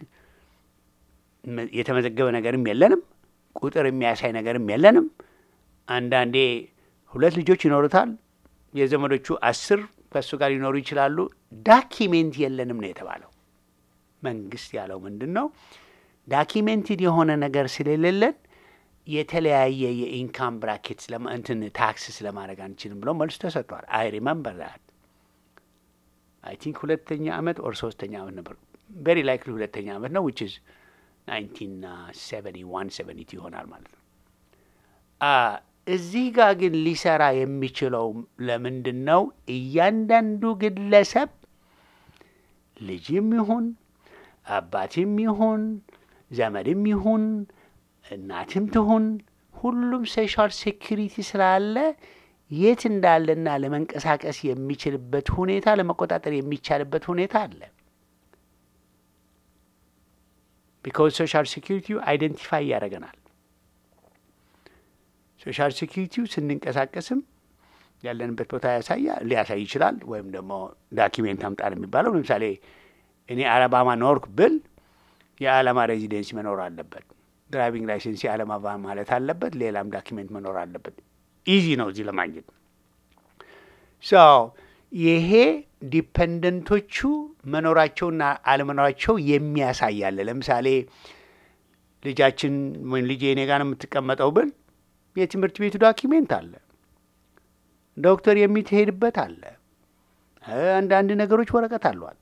የተመዘገበ ነገርም የለንም፣ ቁጥር የሚያሳይ ነገርም የለንም። አንዳንዴ ሁለት ልጆች ይኖሩታል፣ የዘመዶቹ አስር ከእሱ ጋር ሊኖሩ ይችላሉ። ዳኪሜንት የለንም ነው የተባለው። መንግስት ያለው ምንድን ነው? ዳኪሜንትድ የሆነ ነገር ስለሌለን የተለያየ የኢንካም ብራኬት እንትን ታክስ ስለማድረግ አንችልም ብሎ መልስ ተሰጥቷል። አይ ሪመምበር ዛት አይ ቲንክ ሁለተኛ አመት ኦር ሶስተኛ አመት ነበር። ቬሪ ላይክሊ ሁለተኛ አመት ነው ዊች ኢዝ ናይንቲን ሰቨንቲ ዋን ሰቨንቲ ቱ ይሆናል ማለት ነው። እዚህ ጋር ግን ሊሰራ የሚችለው ለምንድን ነው? እያንዳንዱ ግለሰብ ልጅም ይሁን አባትም ይሁን ዘመድም ይሁን እናትም ትሁን ሁሉም ሶሻል ሴኩሪቲ ስላለ የት እንዳለና ለመንቀሳቀስ የሚችልበት ሁኔታ ለመቆጣጠር የሚቻልበት ሁኔታ አለ። ቢኮዝ ሶሻል ሴኩሪቲው አይደንቲፋይ ያደርገናል። ሶሻል ሴኩሪቲው ስንንቀሳቀስም ያለንበት ቦታ ያሳያ ሊያሳይ ይችላል። ወይም ደግሞ ዳኪሜንት አምጣል የሚባለው ለምሳሌ እኔ አላባማ ኖርክ ብል የአላማ ሬዚደንሲ መኖር አለበት። ድራይቪንግ ላይሰንስ የአላማ ማለት አለበት። ሌላም ዳኪሜንት መኖር አለበት። ኢዚ ነው እዚህ ለማግኘት። ሶ ይሄ ዲፐንደንቶቹ መኖራቸውና አለመኖራቸው የሚያሳያለ። ለምሳሌ ልጃችን ወይም ልጄ እኔ ጋር ነው የምትቀመጠው ብል የትምህርት ቤቱ ዳኪሜንት አለ፣ ዶክተር የሚትሄድበት አለ፣ አንዳንድ ነገሮች ወረቀት አሏል።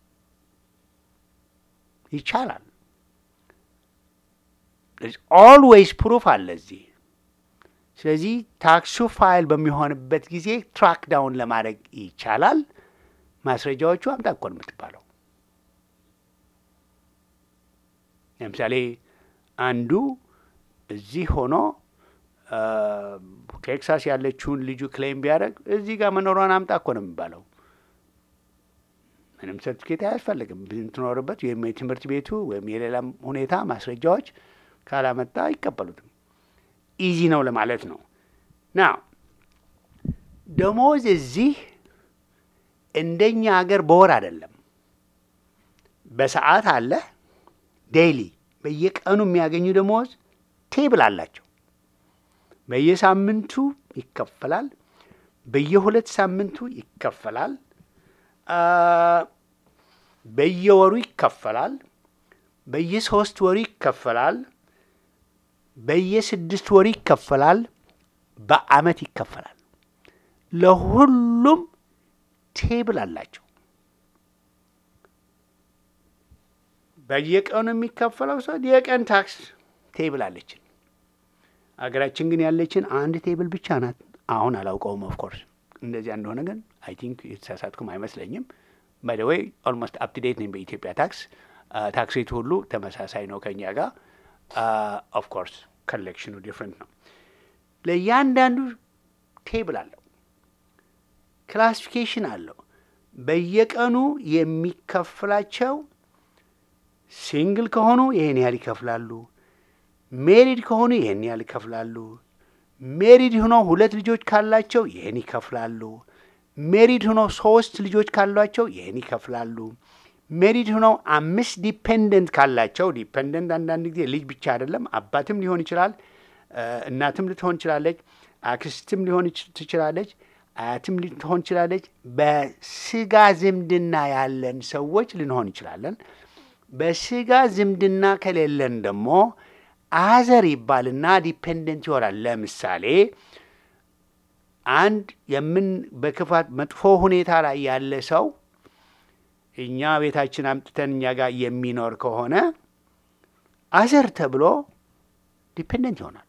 ይቻላል። ኦልዌይስ ፕሩፍ አለ እዚህ። ስለዚህ ታክሱ ፋይል በሚሆንበት ጊዜ ትራክ ዳውን ለማድረግ ይቻላል። ማስረጃዎቹ አምጣ እኮ ነው የምትባለው። ለምሳሌ አንዱ እዚህ ሆኖ ቴክሳስ ያለችውን ልጁ ክሌም ቢያደርግ እዚህ ጋር መኖሯን አምጣ እኮ ነው የሚባለው። ምንም ሰርቲፊኬት አያስፈልግም። ብትኖርበት ወይም የትምህርት ቤቱ ወይም የሌላም ሁኔታ ማስረጃዎች ካላመጣ አይቀበሉትም። ኢዚ ነው ለማለት ነው። ና ደሞዝ እዚህ እንደኛ ሀገር በወር አይደለም፣ በሰዓት አለ። ዴይሊ በየቀኑ የሚያገኙ ደሞዝ ቴብል አላቸው። በየሳምንቱ ይከፈላል፣ በየሁለት ሳምንቱ ይከፈላል፣ በየወሩ ይከፈላል፣ በየሶስት ወሩ ይከፈላል፣ በየስድስት ወሩ ይከፈላል፣ በአመት ይከፈላል። ለሁሉም ቴብል አላቸው። በየቀኑ የሚከፈለው ሰው የቀን ታክስ ቴብል አለችን። አገራችን ግን ያለችን አንድ ቴብል ብቻ ናት። አሁን አላውቀውም። ኦፍ ኮርስ እንደዚያ እንደሆነ ግን አይ ቲንክ የተሳሳትኩም አይመስለኝም። ባይ ዘ ዌይ ኦልሞስት አፕ ቱ ዴት ነኝ በኢትዮጵያ ታክስ። ታክስ ሬቱ ሁሉ ተመሳሳይ ነው ከኛ ጋር። ኦፍ ኮርስ ኮሌክሽኑ ዲፍረንት ነው። ለእያንዳንዱ ቴብል አለው፣ ክላሲፊኬሽን አለው። በየቀኑ የሚከፍላቸው ሲንግል ከሆኑ ይህን ያህል ይከፍላሉ፣ ሜሪድ ከሆኑ ይህን ያህል ይከፍላሉ፣ ሜሪድ ሆኖ ሁለት ልጆች ካላቸው ይህን ይከፍላሉ፣ ሜሪድ ሆኖ ሶስት ልጆች ካሏቸው ይህን ይከፍላሉ፣ ሜሪድ ሆኖ አምስት ዲፔንደንት ካላቸው፣ ዲፔንደንት አንዳንድ ጊዜ ልጅ ብቻ አይደለም፣ አባትም ሊሆን ይችላል፣ እናትም ልትሆን ትችላለች፣ አክስትም ሊሆን ትችላለች፣ አያትም ልትሆን ትችላለች። በስጋ ዝምድና ያለን ሰዎች ልንሆን እንችላለን። በስጋ ዝምድና ከሌለን ደግሞ አዘር ይባልና ዲፔንደንት ይሆናል። ለምሳሌ አንድ የምን በክፋት መጥፎ ሁኔታ ላይ ያለ ሰው እኛ ቤታችን አምጥተን እኛ ጋር የሚኖር ከሆነ አዘር ተብሎ ዲፔንደንት ይሆናል።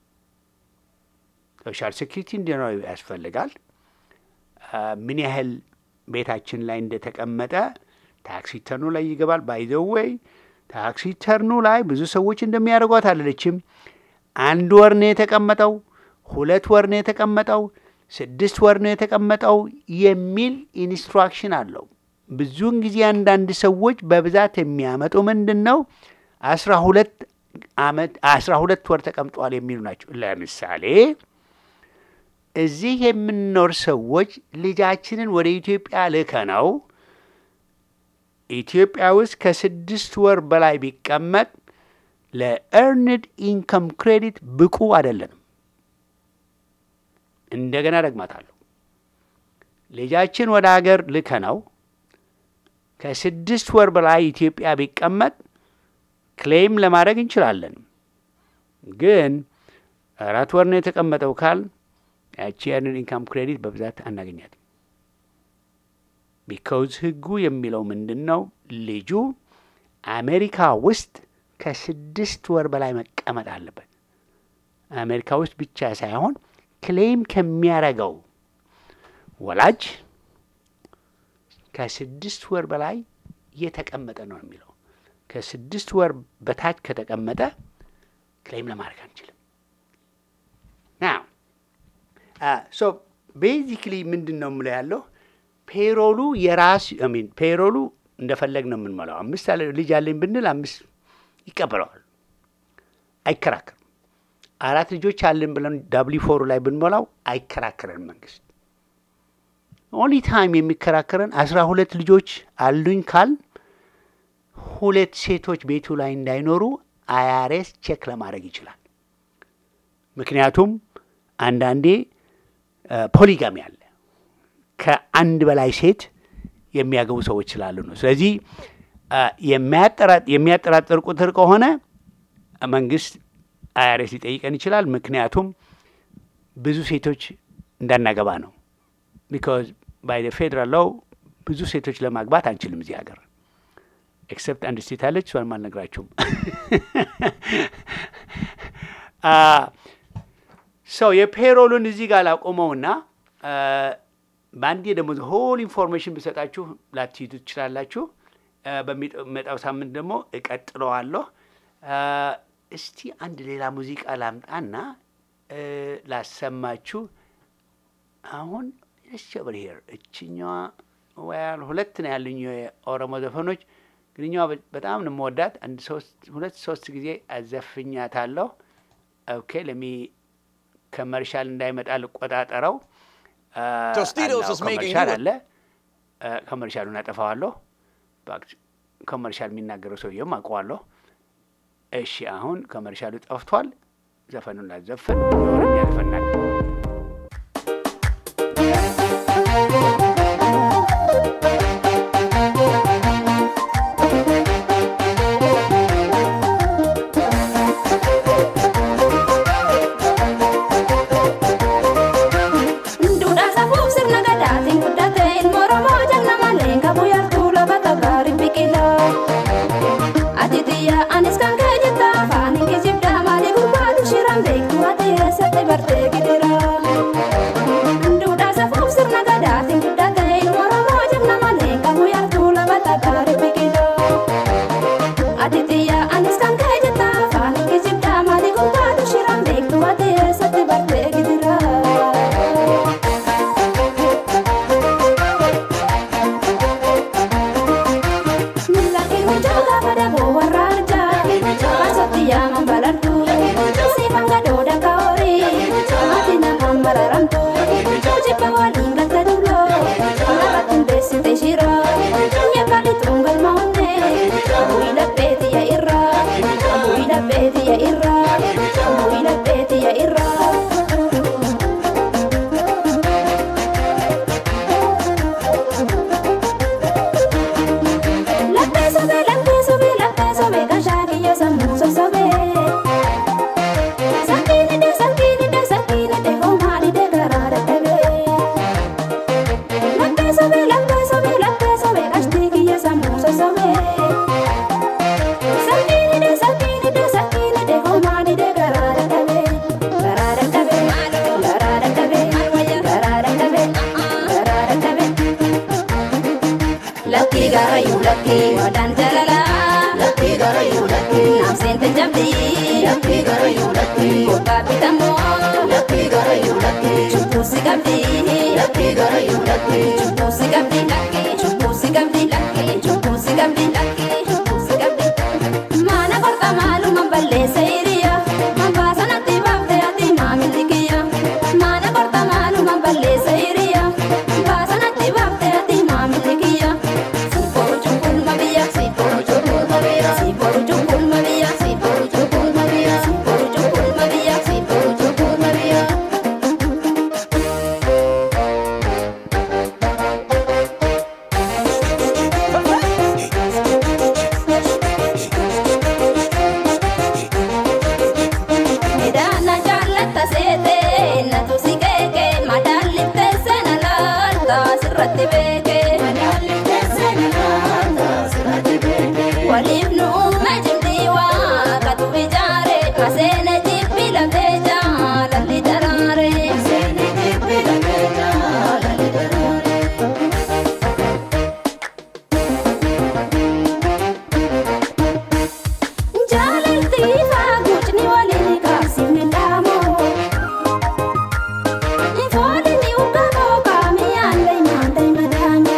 ሶሻል ሴኩሪቲ እንዲኖር ያስፈልጋል። ምን ያህል ቤታችን ላይ እንደተቀመጠ ታክሲ ተርኑ ላይ ይገባል። ባይ ዘ ዌይ ታክሲ ተርኑ ላይ ብዙ ሰዎች እንደሚያደርጓት አለችም። አንድ ወር ነው የተቀመጠው፣ ሁለት ወር ነው የተቀመጠው፣ ስድስት ወር ነው የተቀመጠው የሚል ኢንስትራክሽን አለው። ብዙውን ጊዜ አንዳንድ ሰዎች በብዛት የሚያመጡ ምንድን ነው አስራ ሁለት አመት አስራ ሁለት ወር ተቀምጧል የሚሉ ናቸው። ለምሳሌ እዚህ የምንኖር ሰዎች ልጃችንን ወደ ኢትዮጵያ ልከነው ኢትዮጵያ ውስጥ ከስድስት ወር በላይ ቢቀመጥ ለኤርንድ ኢንከም ክሬዲት ብቁ አይደለንም። እንደገና ደግማታለሁ። ልጃችን ወደ ሀገር ልከነው ከስድስት ወር በላይ ኢትዮጵያ ቢቀመጥ ክሌም ለማድረግ እንችላለን። ግን አራት ወር ነው የተቀመጠው ካል ያቺ ኤርንድ ኢንከም ክሬዲት በብዛት አናገኛትም። ቢካውዝ ህጉ የሚለው ምንድን ነው? ልጁ አሜሪካ ውስጥ ከስድስት ወር በላይ መቀመጥ አለበት። አሜሪካ ውስጥ ብቻ ሳይሆን ክሌም ከሚያረገው ወላጅ ከስድስት ወር በላይ የተቀመጠ ነው የሚለው። ከስድስት ወር በታች ከተቀመጠ ክሌም ለማድረግ አንችልም። ናው ሶ ቤዚክሊ ምንድን ነው የምለው ያለው ፔሮሉ የራስ አይ ሚን ፔሮሉ እንደፈለግ ነው የምንሞላው። አምስት ልጅ አለኝ ብንል አምስት ይቀበለዋል፣ አይከራከርም። አራት ልጆች አለን ብለን ዳብሊ ፎሩ ላይ ብንሞላው አይከራከረን መንግስት። ኦንሊ ታይም የሚከራከረን አስራ ሁለት ልጆች አሉኝ ካል ሁለት ሴቶች ቤቱ ላይ እንዳይኖሩ አይአርኤስ ቼክ ለማድረግ ይችላል። ምክንያቱም አንዳንዴ ፖሊጋሚ አለ፣ ከአንድ በላይ ሴት የሚያገቡ ሰዎች ስላሉ ነው። ስለዚህ የሚያጠራጥር ቁጥር ከሆነ መንግስት አይአርኤስ ሊጠይቀን ይችላል። ምክንያቱም ብዙ ሴቶች እንዳናገባ ነው። ቢካዝ ባይ ፌደራል ሎው ብዙ ሴቶች ለማግባት አንችልም እዚህ ሀገር። ኤክሰፕት አንድ ስቴት አለች፣ እሷንም አልነግራችሁም። ሰው የፔሮሉን እዚህ ጋር ላቆመውና በአንዴ ደግሞ ሆል ኢንፎርሜሽን ብሰጣችሁ ላትይዙ ትችላላችሁ። በሚመጣው ሳምንት ደግሞ እቀጥለዋለሁ። እስቲ አንድ ሌላ ሙዚቃ ላምጣና ላሰማችሁ። አሁን እሺ ሄር እችኛዋ ወያል ሁለት ነው ያሉኝ የኦሮሞ ዘፈኖች፣ ግን እኛዋ በጣም ነው የምወዳት። አንድ ሶስት ሁለት ሶስት ጊዜ አዘፍኛታለሁ። ኦኬ ለሚ ከመርሻል እንዳይመጣ ልቆጣጠረው።
Tostitos is making
አለ ከመርሻሉን አጠፋዋለሁ። ባክ ከመርሻል የሚናገረው ሰውዬም አውቀዋለሁ። እሺ አሁን ከመርሻሉ ጠፍቷል። ዘፈኑን ላዘፍን ወረኛ ያፈናል።
birthday, get it up. lakki wadan jalala lakki garayu lakki namsen tajambi lakki garayu lakki kota pitamo lakki garayu lakki chupusi gambi lakki garayu lakki chupusi gambi lakki chupusi gambi lakki chupusi gambi lakki chupusi gambi mana korta malu mamballe sayriya mambasa nati babde ati mamilikiya mana korta malu mamballe sayriya mambasa nati babde ati mamilikiya siporo chukul mabiya siporo chukul mabiya siporo chukul mabiya siporo chukul mabiya siporo chukul mabiya siporo chukul mabiya Midana jallata sete natu sikeke madalitte senalata sirratti beke madalitte senalata sirratti beke walif nu majimdiwa katu ijare masene jibbila teja lalli darare masene jibbila teja lalli darare Jalalti fagutni walini kasifni damo Ifoli ni ugamo kami andai mandai madango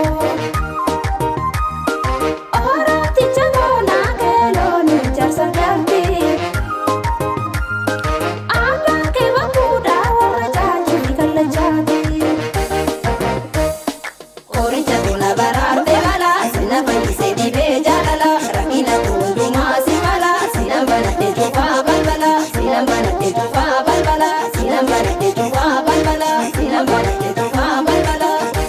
Orati chamo nagelo ni jarsa darti Aba ke wakuda wara jaji kala jadi Oricha tuna barate mala sina paise di bejalala rakina tundu masimala sina banate jufa balbala sina banate jufa balbala sina banate jufa balbala sina banate jufa balbala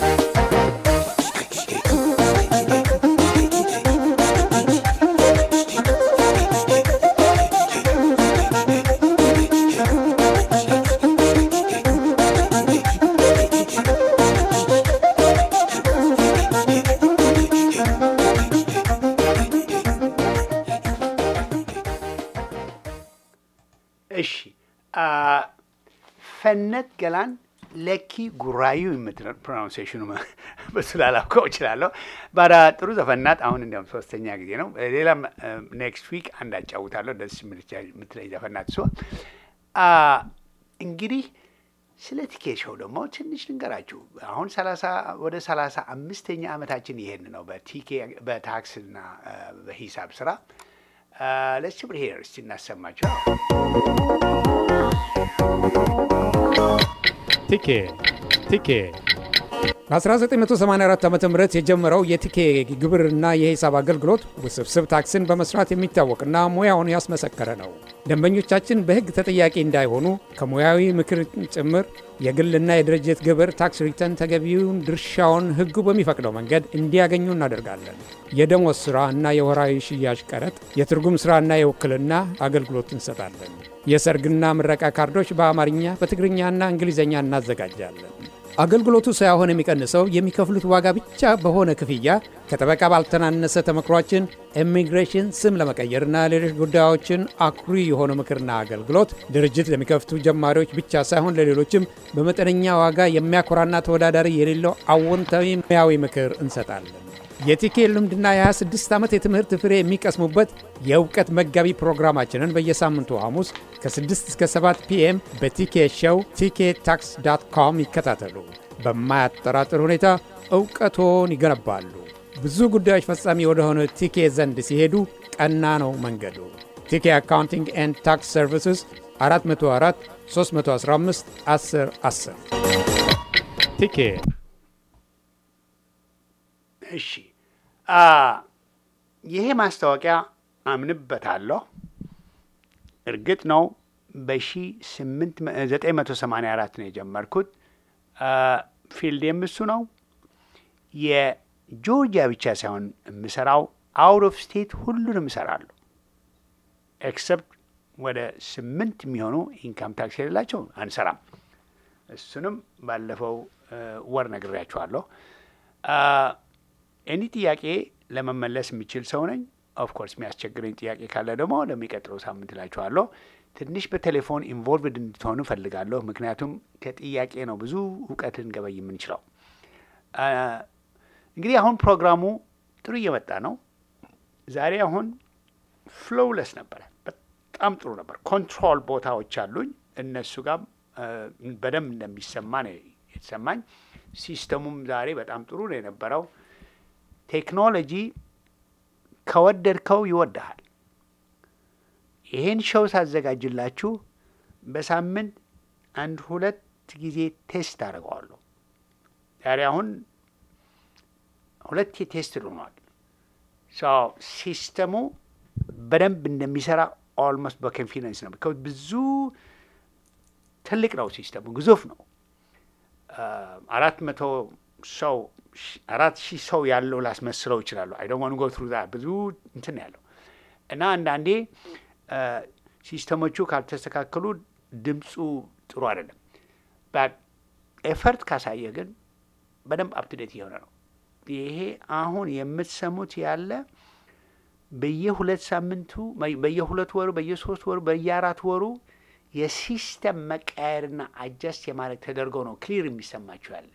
እሺ አ ፈነት ገላን ለኪ ጉራዩ የምትለው ፕሮናንሴሽኑ በስላላውቀው እችላለሁ። ባዳ ጥሩ ዘፈናት። አሁን እንዲያውም ሶስተኛ ጊዜ ነው። ሌላም ኔክስት ዊክ አንድ አጫውታለሁ። ደስ የምትለኝ ዘፈናት እሷ። አ እንግዲህ ስለ ቲኬት ሾው ደግሞ ትንሽ ልንገራችሁ። አሁን ሰላሳ ወደ ሰላሳ አምስተኛ ዓመታችን ይሄን ነው በቲኬ በታክስና በሂሳብ ስራ ለስ ብር ሄር እስቲ እናሰማቸው።
ቲኬ ቲኬ በ1984 ዓመተ ምህረት የጀመረው የቲኬ ግብርና የሂሳብ አገልግሎት ውስብስብ ታክስን በመስራት የሚታወቅና ሙያውን ያስመሰከረ ነው። ደንበኞቻችን በሕግ ተጠያቂ እንዳይሆኑ ከሙያዊ ምክር ጭምር የግልና የድርጅት ግብር ታክስ ሪተርን ተገቢውን ድርሻውን ሕጉ በሚፈቅደው መንገድ እንዲያገኙ እናደርጋለን። የደሞዝ ሥራ እና የወራዊ ሽያጭ ቀረጥ፣ የትርጉም ሥራና የውክልና አገልግሎት እንሰጣለን። የሰርግና ምረቃ ካርዶች በአማርኛ በትግርኛና እንግሊዝኛ እናዘጋጃለን። አገልግሎቱ ሳይሆን የሚቀንሰው የሚከፍሉት ዋጋ ብቻ በሆነ ክፍያ ከጠበቃ ባልተናነሰ ተመክሯችን ኢሚግሬሽን ስም ለመቀየርና ሌሎች ጉዳዮችን አኩሪ የሆነ ምክርና አገልግሎት ድርጅት ለሚከፍቱ ጀማሪዎች ብቻ ሳይሆን ለሌሎችም በመጠነኛ ዋጋ የሚያኮራና ተወዳዳሪ የሌለው አዎንታዊ ሙያዊ ምክር እንሰጣለን። የቲኬ ልምድና የ26 ዓመት የትምህርት ፍሬ የሚቀስሙበት የእውቀት መጋቢ ፕሮግራማችንን በየሳምንቱ ሐሙስ ከ6 እስከ ሰባት ፒኤም በቲኬ ሾው ቲኬ ታክስ ዳት ኮም ይከታተሉ። በማያጠራጥር ሁኔታ እውቀቶን ይገነባሉ። ብዙ ጉዳዮች ፈጻሚ ወደሆነ ቲኬ ዘንድ ሲሄዱ ቀና ነው መንገዱ። ቲኬ አካውንቲንግ ኤንድ ታክስ ሰርቪስስ አራት መቶ አራት ሶስት መቶ አስራ አምስት አስር አስር ቲኬ።
እሺ ይሄ ማስታወቂያ አምንበታለሁ። እርግጥ ነው በ1984 ነው የጀመርኩት። ፊልዴም እሱ ነው። የጆርጂያ ብቻ ሳይሆን የምሰራው አውት ኦፍ ስቴት ሁሉንም እሰራለሁ። ኤክሰፕት ወደ ስምንት የሚሆኑ ኢንካም ታክስ የሌላቸው አንሰራም። እሱንም ባለፈው ወር ነግሬያችኋለሁ። ኤኒ ጥያቄ ለመመለስ የሚችል ሰው ነኝ። ኦፍኮርስ የሚያስቸግረኝ ጥያቄ ካለ ደግሞ ለሚቀጥለው ሳምንት እላችኋለሁ። ትንሽ በቴሌፎን ኢንቮልቭድ እንድትሆኑ እፈልጋለሁ። ምክንያቱም ከጥያቄ ነው ብዙ እውቀት ልንገበይ የምንችለው። እንግዲህ አሁን ፕሮግራሙ ጥሩ እየመጣ ነው። ዛሬ አሁን ፍሎውለስ ነበረ። በጣም ጥሩ ነበር። ኮንትሮል ቦታዎች አሉኝ። እነሱ ጋር በደንብ እንደሚሰማ ነው የተሰማኝ። ሲስተሙም ዛሬ በጣም ጥሩ ነው የነበረው። ቴክኖሎጂ ከወደድከው ይወድሃል። ይሄን ሾው ሳዘጋጅላችሁ በሳምንት አንድ ሁለት ጊዜ ቴስት አድርገዋለሁ። ዛሬ አሁን ሁለት ቴስት ሆኗል። ሲስተሙ በደንብ እንደሚሰራ ኦልሞስት በኮንፊደንስ ነው። ቢካዝ ብዙ ትልቅ ነው ሲስተሙ፣ ግዙፍ ነው። አራት መቶ ሰው አራት ሺህ ሰው ያለው ላስመስለው ይችላሉ። አይ ዶንት ዋንት ጎ ትሩ ዛት ብዙ እንትን ያለው እና አንዳንዴ ሲስተሞቹ ካልተስተካከሉ ድምፁ ጥሩ አይደለም። ኤፈርት ካሳየ ግን በደንብ አፕቱዴት እየሆነ ነው። ይሄ አሁን የምትሰሙት ያለ በየሁለት ሳምንቱ በየሁለት ወሩ በየሶስት ወሩ በየአራት ወሩ የሲስተም መቀየርና አጀስት የማድረግ ተደርጎ ነው ክሊር የሚሰማችሁ ያለ።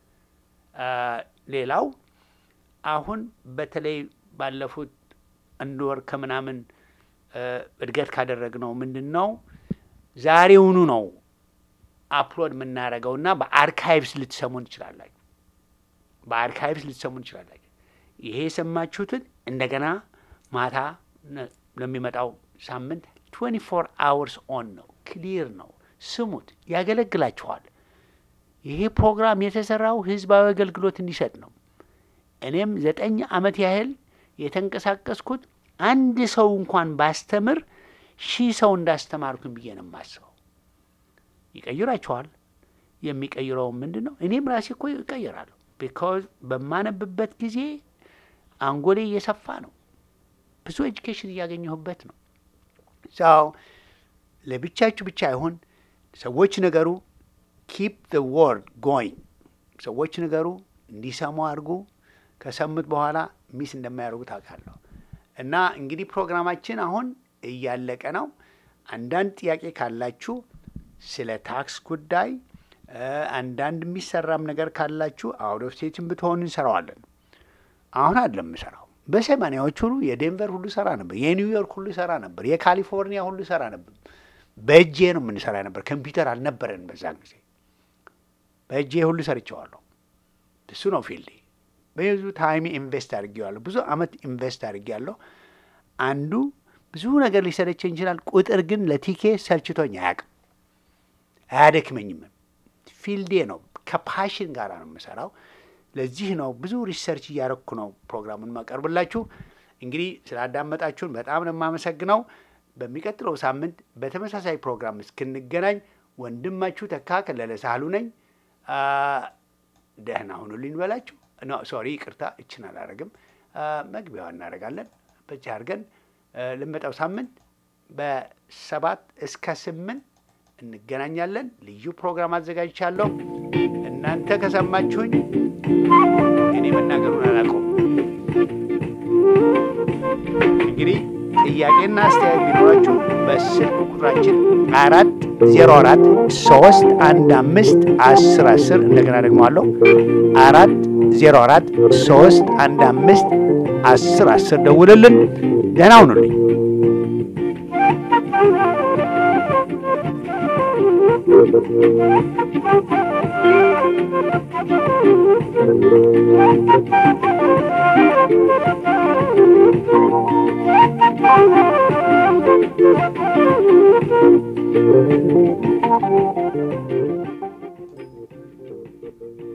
ሌላው አሁን በተለይ ባለፉት አንድ ወር ከምናምን እድገት ካደረግነው ምንድን ነው ዛሬውኑ ነው አፕሎድ የምናደርገውና በአርካይቭስ ልትሰሙን ትችላላችሁ። በአርካይቭስ ልትሰሙን ትችላላችሁ። ይሄ የሰማችሁትን እንደገና ማታ ለሚመጣው ሳምንት ትዌንቲ ፎር አወርስ ኦን ነው። ክሊር ነው። ስሙት፣ ያገለግላችኋል። ይሄ ፕሮግራም የተሰራው ህዝባዊ አገልግሎት እንዲሰጥ ነው። እኔም ዘጠኝ ዓመት ያህል የተንቀሳቀስኩት አንድ ሰው እንኳን ባስተምር ሺህ ሰው እንዳስተማርኩኝ ብዬ ነው የማስበው። ይቀይራችኋል። የሚቀይረው ምንድን ነው? እኔም ራሴ እኮ ይቀይራለሁ። ቢካዝ በማነብበት ጊዜ አንጎሌ እየሰፋ ነው። ብዙ ኤጁኬሽን እያገኘሁበት ነው። ሰው ለብቻችሁ ብቻ አይሆን፣ ሰዎች ነገሩ ኪፕ ዘ ወርድ ጎይንግ። ሰዎች ነገሩ እንዲሰሙ አድርጉ። ከሰሙት በኋላ ሚስ እንደማያደርጉ ታውቃለሁ። እና እንግዲህ ፕሮግራማችን አሁን እያለቀ ነው። አንዳንድ ጥያቄ ካላችሁ ስለ ታክስ ጉዳይ አንዳንድ የሚሰራም ነገር ካላችሁ አውት ኦፍ ስቴትም ብትሆን እንሰራዋለን። አሁን አይደለም የምሰራው። በሰማንያዎቹ ሁሉ የዴንቨር ሁሉ ሰራ ነበር፣ የኒውዮርክ ሁሉ ሰራ ነበር፣ የካሊፎርኒያ ሁሉ ሰራ ነበር። በእጄ ነው የምንሰራ ነበር። ኮምፒውተር አልነበረን በዛን ጊዜ። በእጄ ሁሉ ሰርቼዋለሁ። እሱ ነው ፊልዴ። ብዙ ታይም ኢንቨስት አድርጌዋለሁ። ብዙ አመት ኢንቨስት አድርጌያለሁ። አንዱ ብዙ ነገር ሊሰለቸኝ ይችላል። ቁጥር ግን ለቲኬ ሰልችቶኝ አያውቅም፣ አያደክመኝም። ፊልዴ ነው። ከፓሽን ጋር ነው የምሰራው። ለዚህ ነው ብዙ ሪሰርች እያረኩ ነው ፕሮግራሙን ማቀርብላችሁ። እንግዲህ ስላዳመጣችሁን በጣም ነው የማመሰግነው። በሚቀጥለው ሳምንት በተመሳሳይ ፕሮግራም እስክንገናኝ ወንድማችሁ ተካ ከለለ ሳህሉ ነኝ። ደህና ሁኑልኝ በላችሁ። ኖ ሶሪ፣ ይቅርታ፣ እችን አላረግም። መግቢያው እናደርጋለን። በቻ አድርገን ለመጣው ሳምንት በሰባት እስከ ስምንት እንገናኛለን። ልዩ ፕሮግራም አዘጋጅቻለሁ። እናንተ ከሰማችሁኝ እኔ መናገሩን አላውቀውም። እንግዲህ ጥያቄና አስተያየት ቢኖራችሁ በስልክ ቁጥራችን አራት ዜሮ አራት ሶስት አንድ አምስት አስር አስር እንደገና ደግሞ አለው አራት ዜሮ አራት ሶስት አንድ አምስት አስር አስር ደውልልን። ደህና ሁኑልኝ። Thank you.